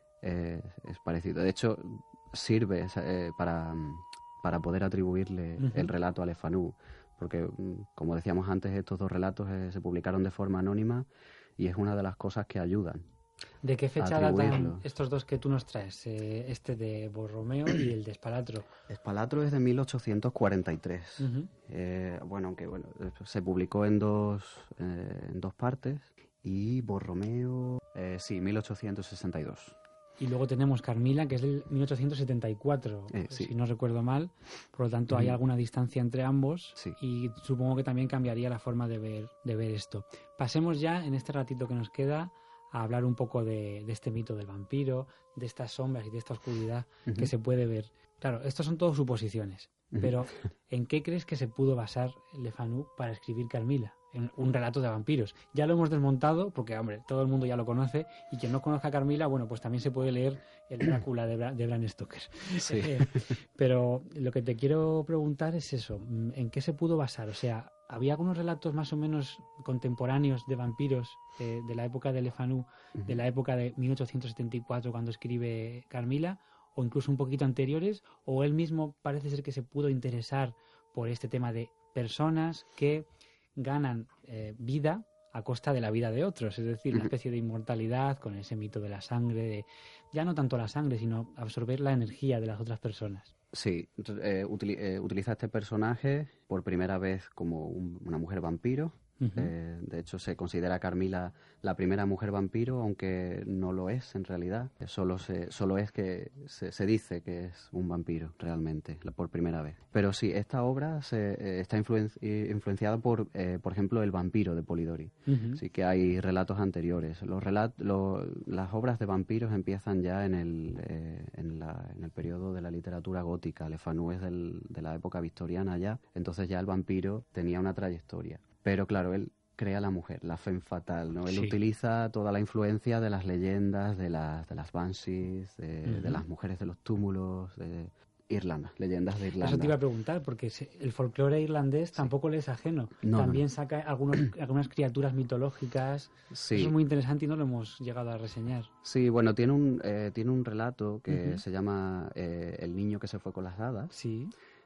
eh, es parecido. De hecho, sirve eh, para, para poder atribuirle uh-huh. el relato a Le Fanu, porque, como decíamos antes, estos dos relatos eh, se publicaron de forma anónima y es una de las cosas que ayudan. ¿De qué fecha datan estos dos que tú nos traes? Eh, este de Borromeo y el de Spalatro. Spalatro es de mil ochocientos cuarenta y tres. Uh-huh. Eh, bueno, aunque bueno, se publicó en dos, eh, en dos partes, y Borromeo, eh, sí, mil ochocientos sesenta y dos. Y luego tenemos Carmila, que es del mil ochocientos setenta y cuatro, eh, sí. si no recuerdo mal. Por lo tanto, hay alguna distancia entre ambos sí. y supongo que también cambiaría la forma de ver, de ver esto. Pasemos ya, en este ratito que nos queda, a hablar un poco de, de este mito del vampiro, de estas sombras y de esta oscuridad uh-huh. que se puede ver. Claro, estos son todas suposiciones, uh-huh. pero ¿en qué crees que se pudo basar Le Fanu para escribir Carmila? En un relato de vampiros. Ya lo hemos desmontado porque, hombre, todo el mundo ya lo conoce, y quien no conozca a Carmila, bueno, pues también se puede leer el Drácula de, Bra- de Bram Stoker. Sí. Eh, pero lo que te quiero preguntar es eso, ¿en qué se pudo basar? O sea, ¿había algunos relatos más o menos contemporáneos de vampiros eh, de la época de Le Fanu, uh-huh. de la época de mil ochocientos setenta y cuatro cuando escribe Carmila, o incluso un poquito anteriores? ¿O él mismo parece ser que se pudo interesar por este tema de personas que ganan eh, vida a costa de la vida de otros, es decir, una especie de inmortalidad con ese mito de la sangre, de ya no tanto la sangre, sino absorber la energía de las otras personas? Sí, eh, util- eh, utiliza este personaje por primera vez como un, una mujer vampiro. Uh-huh. Eh, de hecho, se considera a Carmila la primera mujer vampiro, aunque no lo es en realidad. Solo, se, solo es que se, se dice que es un vampiro realmente, por primera vez. Pero sí, esta obra se, eh, está influen- influenciada por, eh, por ejemplo, El vampiro de Polidori. Uh-huh. Sí que hay relatos anteriores. Los relat- lo, las obras de vampiros empiezan ya en el, eh, en, la, en el periodo de la literatura gótica. Le Fanu es del, de la época victoriana ya, entonces ya el vampiro tenía una trayectoria. Pero claro, él crea a la mujer, la femme fatale, ¿no? Él sí. utiliza toda la influencia de las leyendas, de las, de las banshees, de, uh-huh. de las mujeres de los túmulos, de Irlanda, leyendas de Irlanda. Eso te iba a preguntar, porque el folclore irlandés sí. tampoco le es ajeno. No, También no. saca algunos, algunas criaturas mitológicas. Sí. Eso es muy interesante y no lo hemos llegado a reseñar. Sí, bueno, tiene un, eh, tiene un relato que uh-huh. se llama eh, El niño que se fue con las hadas. Sí.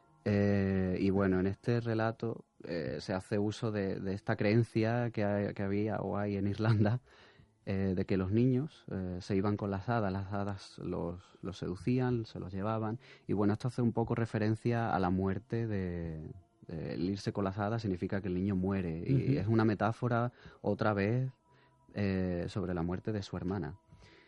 Eh, y bueno, en este relato eh, se hace uso de, de esta creencia que, hay, que había o hay en Irlanda, eh, de que los niños eh, se iban con las hadas, las hadas los, los seducían, se los llevaban, y bueno, esto hace un poco referencia a la muerte de... de el irse con las hadas significa que el niño muere, uh-huh. y es una metáfora otra vez eh, sobre la muerte de su hermana.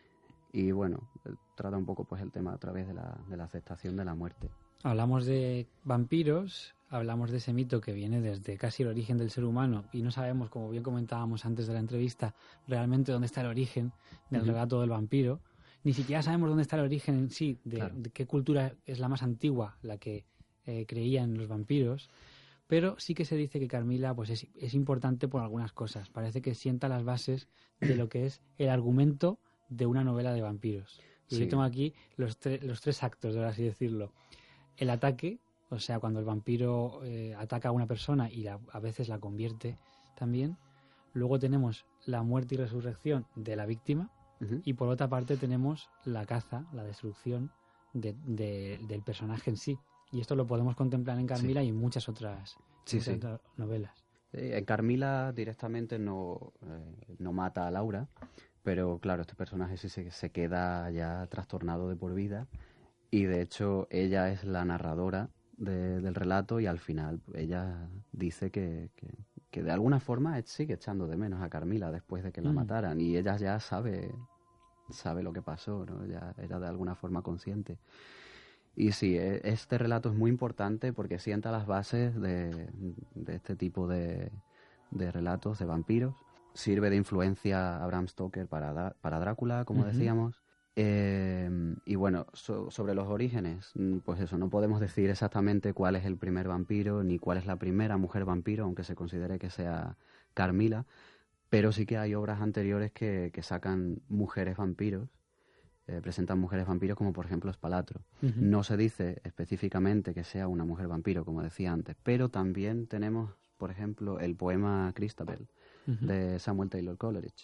Y bueno, trata un poco pues el tema a través de la, de la aceptación de la muerte. Hablamos de vampiros, hablamos de ese mito que viene desde casi el origen del ser humano, y no sabemos, como bien comentábamos antes de la entrevista, realmente dónde está el origen del uh-huh. relato del vampiro. Ni siquiera sabemos dónde está el origen en sí, de, claro. de qué cultura es la más antigua, la que eh, creía en los vampiros. Pero sí que se dice que Carmila pues es, es importante por algunas cosas. Parece que sienta las bases de lo que es el argumento de una novela de vampiros. Y sí. yo tengo aquí los, tre- los tres actos, por así decirlo. El ataque, o sea, cuando el vampiro eh, ataca a una persona y la, a veces la convierte también. luego tenemos la muerte y resurrección de la víctima, uh-huh. y por otra parte tenemos la caza, la destrucción de, de, del personaje en sí. Y esto lo podemos contemplar en Carmila, sí. y en muchas otras, sí, muchas sí. otras novelas. En Carmila directamente no, eh, no mata a Laura, pero claro, este personaje sí se, se queda ya trastornado de por vida, y de hecho ella es la narradora de, del relato, y al final ella dice que, que, que de alguna forma sigue echando de menos a Carmila después de que la mm. mataran, y ella ya sabe, sabe lo que pasó, ¿no? Ya era de alguna forma consciente. Y sí, este relato es muy importante porque sienta las bases de, de este tipo de, de relatos de vampiros. Sirve de influencia a Bram Stoker para, para Drácula, como uh-huh. decíamos. Eh, y bueno, so, sobre los orígenes, pues eso, no podemos decir exactamente cuál es el primer vampiro ni cuál es la primera mujer vampiro, aunque se considere que sea Carmila. Pero sí que hay obras anteriores que, que sacan mujeres vampiros. Eh, presentan mujeres vampiros, como por ejemplo Spalatro. Uh-huh. No se dice específicamente que sea una mujer vampiro, como decía antes, pero también tenemos, por ejemplo, el poema Christabel, uh-huh. de Samuel Taylor Coleridge,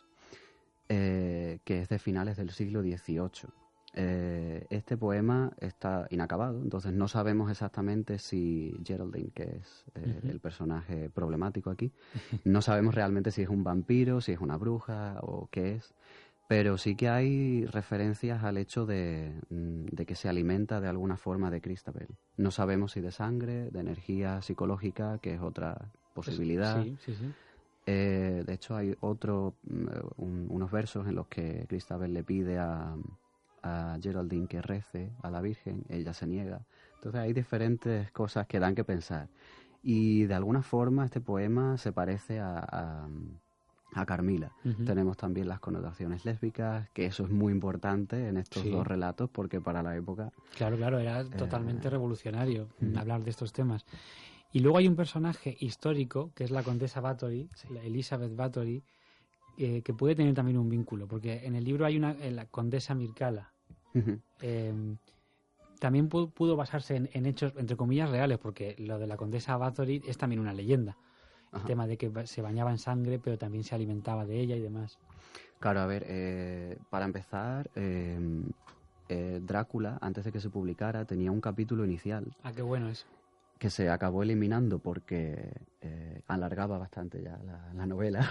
eh, que es de finales del siglo dieciocho. Eh, este poema está inacabado, entonces no sabemos exactamente si Geraldine, que es eh, uh-huh. el personaje problemático aquí, uh-huh. no sabemos realmente si es un vampiro, si es una bruja o qué es. Pero sí que hay referencias al hecho de, de que se alimenta de alguna forma de Christabel. No sabemos si de sangre, de energía psicológica, que es otra posibilidad. Sí, sí, sí. Eh, de hecho, hay otro, un, unos versos en los que Christabel le pide a, a Geraldine que rece a la Virgen, ella se niega. Entonces hay diferentes cosas que dan que pensar. Y de alguna forma este poema se parece a... a a Carmila. Uh-huh. Tenemos también las connotaciones lésbicas, que eso es muy importante en estos sí. dos relatos, porque para la época... Claro, claro, era eh... totalmente revolucionario uh-huh. hablar de estos temas. Y luego hay un personaje histórico, que es la condesa Bathory, sí. la Elizabeth Bathory, eh, que puede tener también un vínculo, porque en el libro hay una, la condesa Mircalla. Uh-huh. Eh, también pudo, pudo basarse en, en hechos, entre comillas, reales, porque lo de la condesa Bathory es también una leyenda. El Ajá. tema de que se bañaba en sangre, pero también se alimentaba de ella y demás. Claro, a ver, eh, para empezar, eh, eh, Drácula, antes de que se publicara, tenía un capítulo inicial. Ah, qué bueno eso. Que se acabó eliminando porque eh, alargaba bastante ya la, la novela.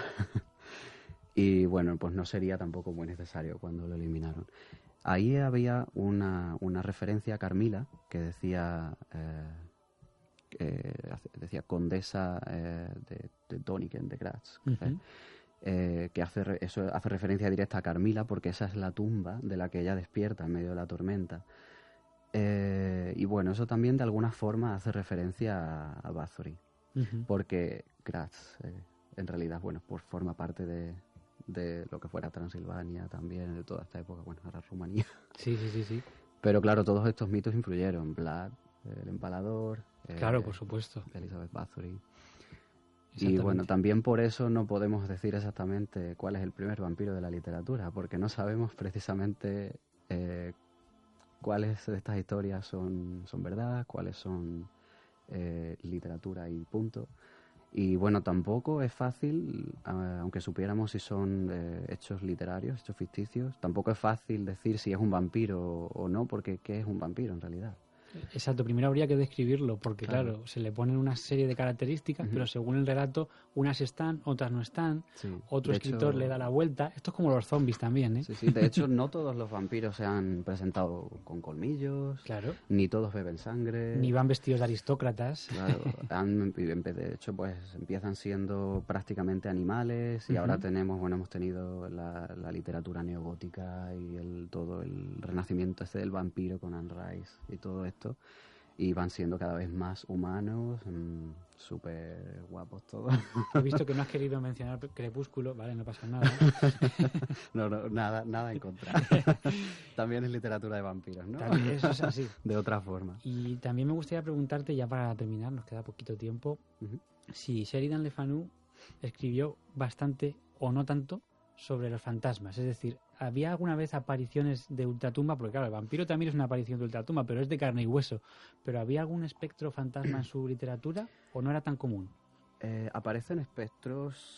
Y bueno, pues no sería tampoco muy necesario cuando lo eliminaron. Ahí había una, una referencia a Carmila que decía... Eh, Eh, decía condesa eh, de, de Doniken, de Graz, uh-huh. eh, que hace re, eso hace referencia directa a Carmila porque esa es la tumba de la que ella despierta en medio de la tormenta. Eh, y bueno, eso también de alguna forma hace referencia a, a Bathory, uh-huh. porque Graz eh, en realidad, bueno, pues forma parte de, de lo que fuera Transilvania también, de toda esta época, bueno, ahora Rumanía. Sí, sí, sí, sí. Pero claro, todos estos mitos influyeron, Vlad, el empalador... Claro, eh, por supuesto. Elizabeth Bathory. Y bueno, también por eso no podemos decir exactamente cuál es el primer vampiro de la literatura, porque no sabemos precisamente eh, cuáles de estas historias son, son verdad, cuáles son eh, literatura y punto. Y bueno, tampoco es fácil, aunque supiéramos si son eh, hechos literarios, hechos ficticios, tampoco es fácil decir si es un vampiro o no, porque ¿qué es un vampiro en realidad? Exacto, primero habría que describirlo, porque claro, claro se le ponen una serie de características, uh-huh. pero según el relato, unas están, otras no están, sí. otro de escritor hecho, le da la vuelta. Esto es como los zombies también, ¿eh? Sí, sí, de hecho no todos los vampiros se han presentado con colmillos, claro. ni todos beben sangre. Ni van vestidos de aristócratas. Claro, han, de hecho pues empiezan siendo prácticamente animales y uh-huh. ahora tenemos, bueno, hemos tenido la, la literatura neogótica y el todo el renacimiento este del vampiro con Anne Rice y todo esto. Y van siendo cada vez más humanos, mmm, súper guapos todos. He visto que no has querido mencionar Crepúsculo, vale, no pasa nada. no, no, nada, nada en contra. También es literatura de vampiros, ¿no? También, eso es así. De otra forma. Y también me gustaría preguntarte, ya para terminar, nos queda poquito tiempo, uh-huh. si Sheridan Le Fanu escribió bastante o no tanto sobre los fantasmas, es decir, ¿había alguna vez apariciones de ultratumba? Porque claro, el vampiro también es una aparición de ultratumba, pero es de carne y hueso. ¿Pero había algún espectro fantasma en su literatura o no era tan común? Eh, aparecen espectros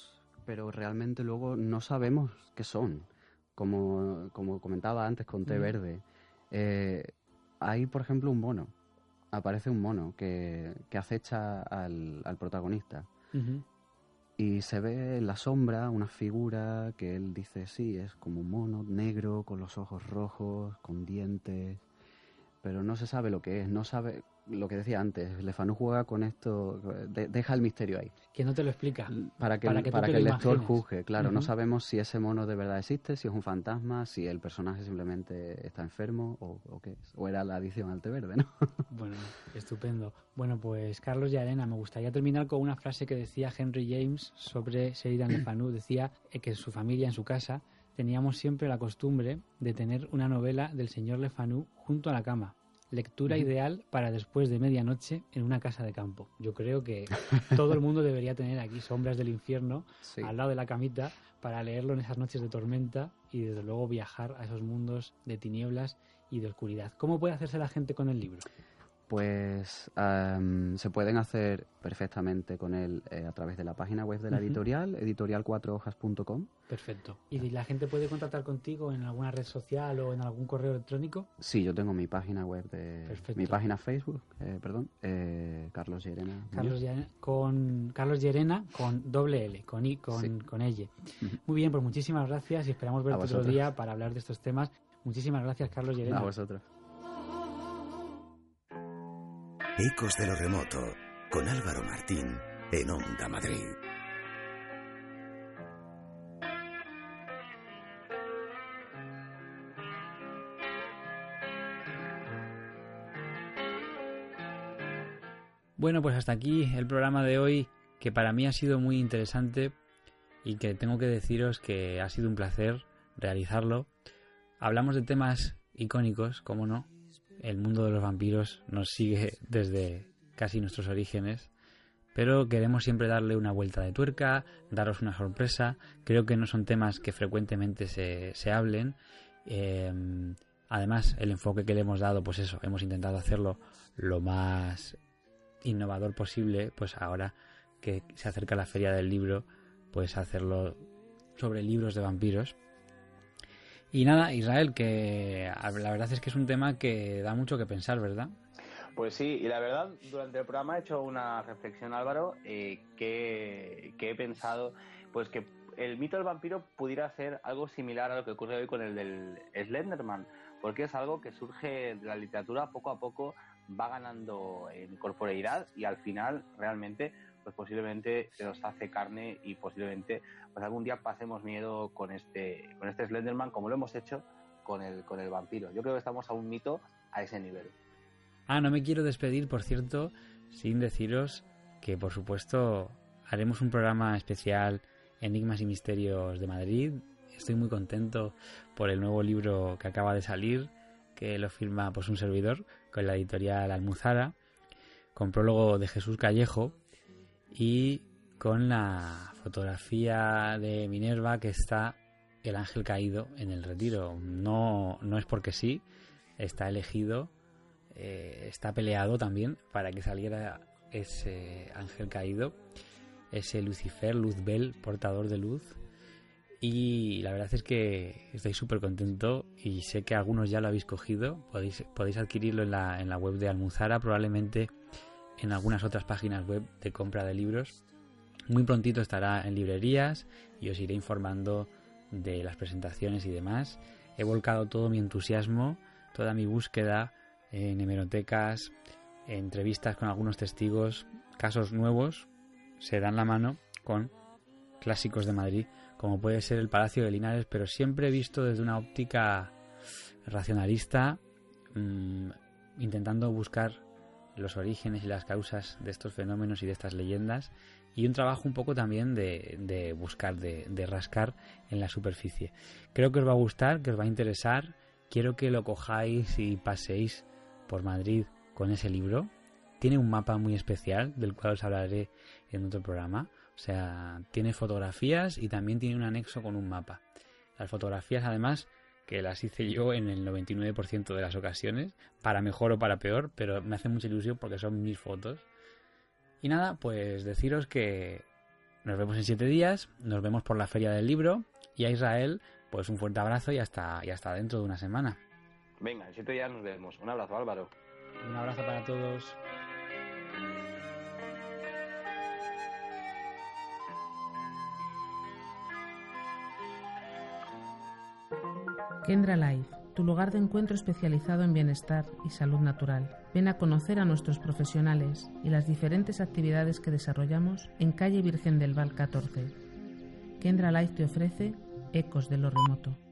pero realmente luego no sabemos qué son. Como, como comentaba antes con té verde, eh, hay, por ejemplo, un mono. Aparece un mono que, que acecha al, al protagonista. Uh-huh. Y se ve en la sombra una figura que él dice, sí, es como un mono negro, con los ojos rojos, con dientes, pero no se sabe lo que es, no sabe lo que decía antes. Le Fanu juega con esto, de, deja el misterio ahí. Que no te lo explica. Para que, para el, que, para que el lector imagines. juzgue, claro. Uh-huh. No sabemos si ese mono de verdad existe, si es un fantasma, si el personaje simplemente está enfermo o, o qué es. O era la adicción al té verde, ¿no? Bueno, estupendo. Bueno, pues Carlos Llarena, me gustaría terminar con una frase que decía Henry James sobre Sheridan Le Fanu. Decía que en su familia, en su casa, teníamos siempre la costumbre de tener una novela del señor Le Fanu junto a la cama. Lectura uh-huh. ideal para después de medianoche en una casa de campo. Yo creo que todo el mundo debería tener aquí Sombras del Infierno sí. al lado de la camita para leerlo en esas noches de tormenta y desde luego viajar a esos mundos de tinieblas y de oscuridad. ¿Cómo puede hacerse la gente con el libro? Pues um, se pueden hacer perfectamente con él eh, a través de la página web de la uh-huh. editorial, editorial cuatro hojas punto com. Perfecto. ¿Y la gente puede contactar contigo en alguna red social o en algún correo electrónico? Sí, yo tengo mi página web, de Perfecto. mi página Facebook, eh, perdón, eh, Carlos Llarena. Carlos Llarena, con Carlos Llarena con doble L, con I, con, sí. con L. Uh-huh. Muy bien, pues muchísimas gracias y esperamos verte otro día para hablar de estos temas. Muchísimas gracias, Carlos Llarena. A vosotros. Ecos de lo remoto, con Álvaro Martín, en Onda Madrid. Bueno, pues hasta aquí el programa de hoy, que para mí ha sido muy interesante y que tengo que deciros que ha sido un placer realizarlo. Hablamos de temas icónicos, ¿cómo no? El mundo de los vampiros nos sigue desde casi nuestros orígenes, pero queremos siempre darle una vuelta de tuerca, daros una sorpresa. Creo que no son temas que frecuentemente se, se hablen. Eh, además, el enfoque que le hemos dado, pues eso, hemos intentado hacerlo lo más innovador posible, pues ahora que se acerca la Feria del Libro, pues hacerlo sobre libros de vampiros. Y nada, Israel, que la verdad es que es un tema que da mucho que pensar, ¿verdad? Pues sí, y la verdad, durante el programa he hecho una reflexión, Álvaro, eh, que, que he pensado pues que el mito del vampiro pudiera ser algo similar a lo que ocurre hoy con el del Slenderman, porque es algo que surge de la literatura poco a poco, va ganando en corporeidad y al final realmente pues posiblemente se nos hace carne y posiblemente pues algún día pasemos miedo con este con este Slenderman como lo hemos hecho con el con el vampiro. Yo creo que estamos a un mito a ese nivel. Ah, no me quiero despedir, por cierto, sin deciros que por supuesto haremos un programa especial Enigmas y Misterios de Madrid. Estoy muy contento por el nuevo libro que acaba de salir, que lo firma pues un servidor con la editorial Almuzara, con prólogo de Jesús Callejo y con la fotografía de Minerva, que está el ángel caído en el retiro. No, no es porque sí, está elegido, eh, está peleado también para que saliera ese ángel caído, ese Lucifer, Luzbel, portador de luz. Y la verdad es que estoy súper contento y sé que algunos ya lo habéis cogido. Podéis, podéis adquirirlo en la, en la web de Almuzara, probablemente en algunas otras páginas web de compra de libros. Muy prontito estará en librerías y os iré informando de las presentaciones y demás. He volcado todo mi entusiasmo, toda mi búsqueda en hemerotecas, en entrevistas con algunos testigos, casos nuevos. Se dan la mano con clásicos de Madrid, como puede ser el Palacio de Linares, pero siempre visto desde una óptica racionalista, mmm, intentando buscar los orígenes y las causas de estos fenómenos y de estas leyendas, y un trabajo un poco también de, de buscar, de, de rascar en la superficie. Creo que os va a gustar, que os va a interesar. Quiero que lo cojáis y paséis por Madrid con ese libro. Tiene un mapa muy especial, del cual os hablaré en otro programa. O sea, tiene fotografías y también tiene un anexo con un mapa. Las fotografías, además, que las hice yo en el noventa y nueve por ciento de las ocasiones, para mejor o para peor, pero me hace mucha ilusión porque son mis fotos. Y nada, pues deciros que Nos vemos en siete días, nos vemos por la Feria del Libro, y a Israel, pues un fuerte abrazo y hasta, y hasta dentro de una semana. Venga, en siete días nos vemos. Un abrazo, Álvaro. Un abrazo para todos. Kendra Life, tu lugar de encuentro especializado en bienestar y salud natural. Ven a conocer a nuestros profesionales y las diferentes actividades que desarrollamos en calle Virgen del Val catorce. Kendra Life te ofrece Ecos de lo Remoto.